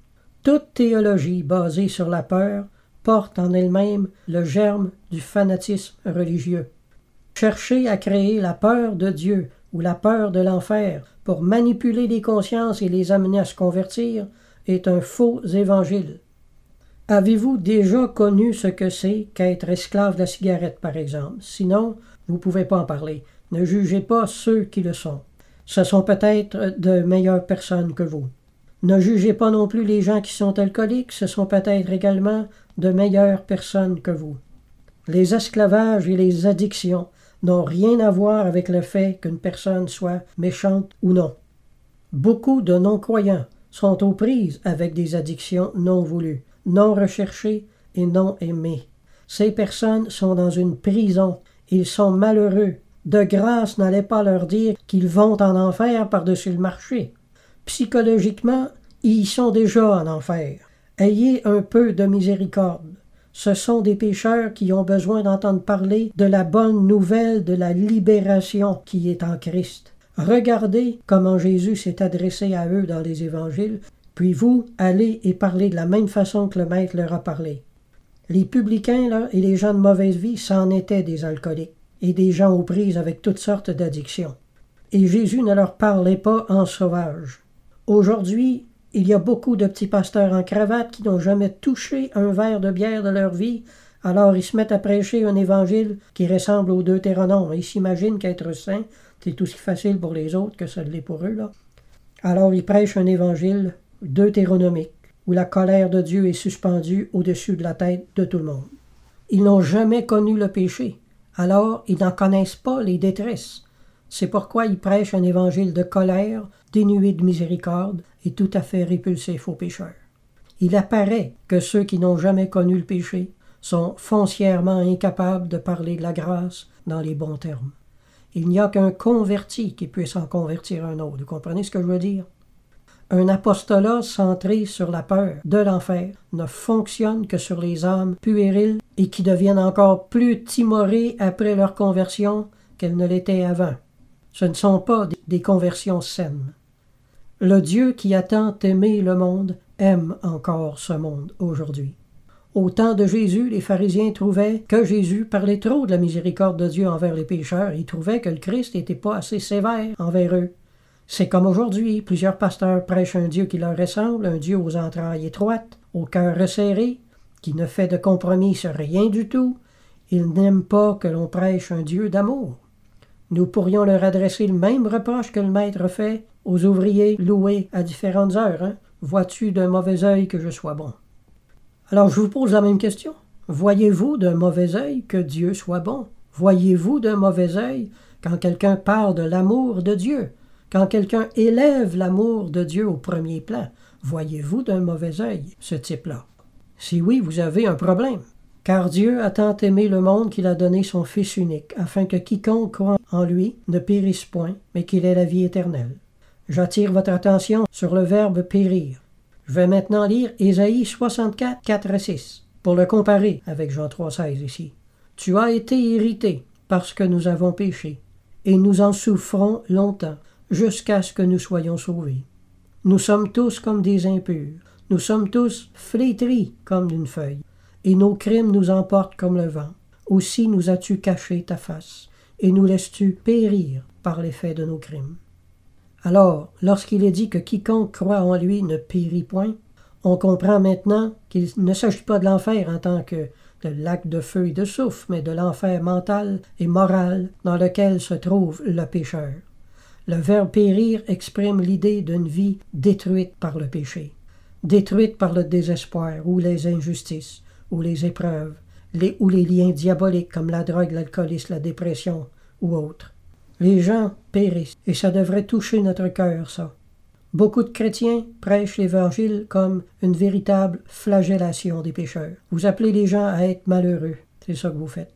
Toute théologie basée sur la peur porte en elle-même le germe du fanatisme religieux. Chercher à créer la peur de Dieu ou la peur de l'enfer pour manipuler les consciences et les amener à se convertir est un faux évangile. Avez-vous déjà connu ce que c'est qu'être esclave de la cigarette, par exemple? Sinon, vous ne pouvez pas en parler. Ne jugez pas ceux qui le sont. Ce sont peut-être de meilleures personnes que vous. Ne jugez pas non plus les gens qui sont alcooliques, ce sont peut-être également de meilleures personnes que vous. Les esclavages et les addictions n'ont rien à voir avec le fait qu'une personne soit méchante ou non. Beaucoup de non-croyants sont aux prises avec des addictions non voulues, non recherchées et non aimées. Ces personnes sont dans une prison. Ils sont malheureux. De grâce n'allait pas leur dire qu'ils vont en enfer par-dessus le marché. Psychologiquement, ils sont déjà en enfer. Ayez un peu de miséricorde. Ce sont des pécheurs qui ont besoin d'entendre parler de la bonne nouvelle de la libération qui est en Christ. Regardez comment Jésus s'est adressé à eux dans les évangiles, puis vous, allez et parlez de la même façon que le Maître leur a parlé. Les publicains là, et les gens de mauvaise vie, c'en étaient des alcooliques et des gens aux prises avec toutes sortes d'addictions. Et Jésus ne leur parlait pas en sauvage. Aujourd'hui, il y a beaucoup de petits pasteurs en cravate qui n'ont jamais touché un verre de bière de leur vie, alors ils se mettent à prêcher un évangile qui ressemble au Deutéronome. Ils s'imaginent qu'être saint, c'est aussi facile pour les autres que ça l'est pour eux, là. Alors ils prêchent un évangile deutéronomique, où la colère de Dieu est suspendue au-dessus de la tête de tout le monde. Ils n'ont jamais connu le péché, alors ils n'en connaissent pas les détresses. C'est pourquoi ils prêchent un évangile de colère, dénué de miséricorde et tout à fait répulsif aux pécheurs. Il apparaît que ceux qui n'ont jamais connu le péché sont foncièrement incapables de parler de la grâce dans les bons termes. Il n'y a qu'un converti qui puisse en convertir un autre. Vous comprenez ce que je veux dire? Un apostolat centré sur la peur de l'enfer ne fonctionne que sur les âmes puériles et qui deviennent encore plus timorées après leur conversion qu'elles ne l'étaient avant. Ce ne sont pas des conversions saines. Le Dieu qui a tant aimé le monde aime encore ce monde aujourd'hui. Au temps de Jésus, les pharisiens trouvaient que Jésus parlait trop de la miséricorde de Dieu envers les pécheurs. Ils trouvaient que le Christ n'était pas assez sévère envers eux. C'est comme aujourd'hui, plusieurs pasteurs prêchent un Dieu qui leur ressemble, un Dieu aux entrailles étroites, au cœur resserré, qui ne fait de compromis sur rien du tout. Ils n'aiment pas que l'on prêche un Dieu d'amour. Nous pourrions leur adresser le même reproche que le Maître fait aux ouvriers loués à différentes heures, hein? Vois-tu d'un mauvais œil que je sois bon? Alors je vous pose la même question. Voyez-vous d'un mauvais œil que Dieu soit bon? Voyez-vous d'un mauvais œil quand quelqu'un parle de l'amour de Dieu? Quand quelqu'un élève l'amour de Dieu au premier plan? Voyez-vous d'un mauvais œil ce type-là? Si oui, vous avez un problème. Car Dieu a tant aimé le monde qu'il a donné son Fils unique, afin que quiconque croit en lui ne périsse point, mais qu'il ait la vie éternelle. J'attire votre attention sur le verbe périr. Je vais maintenant lire Ésaïe 64, 4 à 6, pour le comparer avec Jean 3, 16 ici. « Tu as été irrité parce que nous avons péché, et nous en souffrons longtemps, jusqu'à ce que nous soyons sauvés. Nous sommes tous comme des impurs, nous sommes tous flétris comme une feuille, et nos crimes nous emportent comme le vent. Aussi nous as-tu caché ta face, et nous laisses-tu périr par l'effet de nos crimes. » Alors, lorsqu'il est dit que quiconque croit en lui ne périt point, on comprend maintenant qu'il ne s'agit pas de l'enfer en tant que de lac de feu et de soufre, mais de l'enfer mental et moral dans lequel se trouve le pécheur. Le verbe périr exprime l'idée d'une vie détruite par le péché, détruite par le désespoir ou les injustices, ou les épreuves, ou les liens diaboliques comme la drogue, l'alcoolisme, la dépression ou autres. Les gens périssent, et ça devrait toucher notre cœur, ça. Beaucoup de chrétiens prêchent l'Évangile comme une véritable flagellation des pécheurs. Vous appelez les gens à être malheureux, c'est ça que vous faites.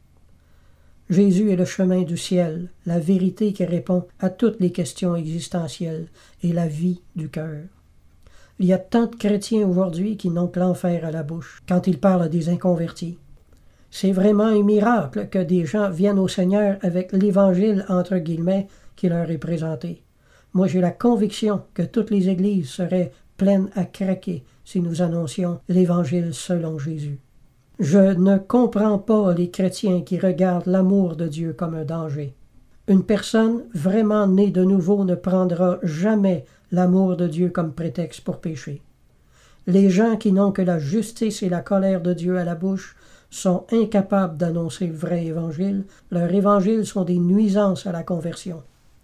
Jésus est le chemin du ciel, la vérité qui répond à toutes les questions existentielles et la vie du cœur. Il y a tant de chrétiens aujourd'hui qui n'ont que l'enfer à la bouche quand ils parlent à des inconvertis. C'est vraiment un miracle que des gens viennent au Seigneur avec l'Évangile, entre guillemets, qui leur est présenté. Moi, j'ai la conviction que toutes les églises seraient pleines à craquer si nous annoncions l'Évangile selon Jésus. Je ne comprends pas les chrétiens qui regardent l'amour de Dieu comme un danger. Une personne vraiment née de nouveau ne prendra jamais l'amour de Dieu comme prétexte pour pécher. Les gens qui n'ont que la justice et la colère de Dieu à la bouche sont incapables d'annoncer le vrai évangile. Leurs évangiles sont des nuisances à la conversion.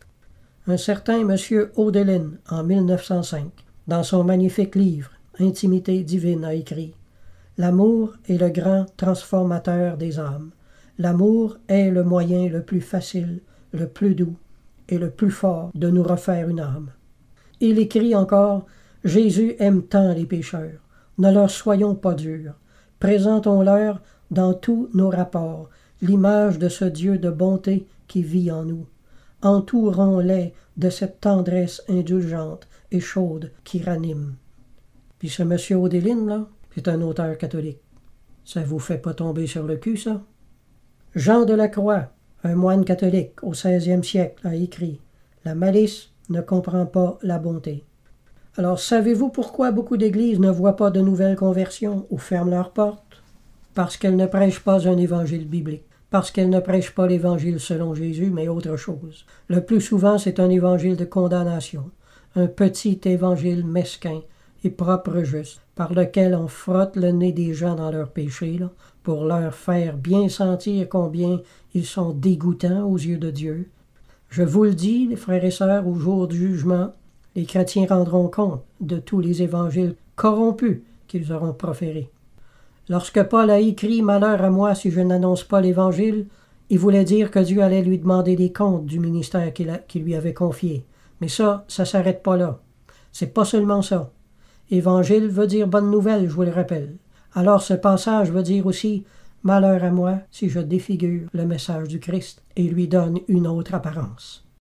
Un certain M. Audelin, en 1905, dans son magnifique livre « Intimité divine » a écrit « L'amour est le grand transformateur des âmes. L'amour est le moyen le plus facile, le plus doux et le plus fort de nous refaire une âme. » Il écrit encore « Jésus aime tant les pécheurs. Ne leur soyons pas durs. Présentons-leur dans tous nos rapports l'image de ce Dieu de bonté qui vit en nous. Entourons-les de cette tendresse indulgente et chaude qui ranime. » Puis ce monsieur Audelin, là, c'est un auteur catholique. Ça vous fait pas tomber sur le cul, ça? Jean de la Croix, un moine catholique au 16e siècle, a écrit « La malice ne comprend pas la bonté. » Alors, savez-vous pourquoi beaucoup d'églises ne voient pas de nouvelles conversions ou ferment leurs portes? Parce qu'elles ne prêchent pas un évangile biblique. Parce qu'elles ne prêchent pas l'évangile selon Jésus, mais autre chose. Le plus souvent, c'est un évangile de condamnation, un petit évangile mesquin et propre juste, par lequel on frotte le nez des gens dans leurs péchés, là, pour leur faire bien sentir combien ils sont dégoûtants aux yeux de Dieu. Je vous le dis, les frères et sœurs, au jour du jugement, les chrétiens rendront compte de tous les évangiles corrompus qu'ils auront proférés. Lorsque Paul a écrit « Malheur à moi si je n'annonce pas l'Évangile », il voulait dire que Dieu allait lui demander des comptes du ministère qu'il lui avait confié. Mais ça s'arrête pas là. C'est pas seulement ça. Évangile veut dire bonne nouvelle, je vous le rappelle. Alors ce passage veut dire aussi « Malheur à moi si je défigure le message du Christ et lui donne une autre apparence. »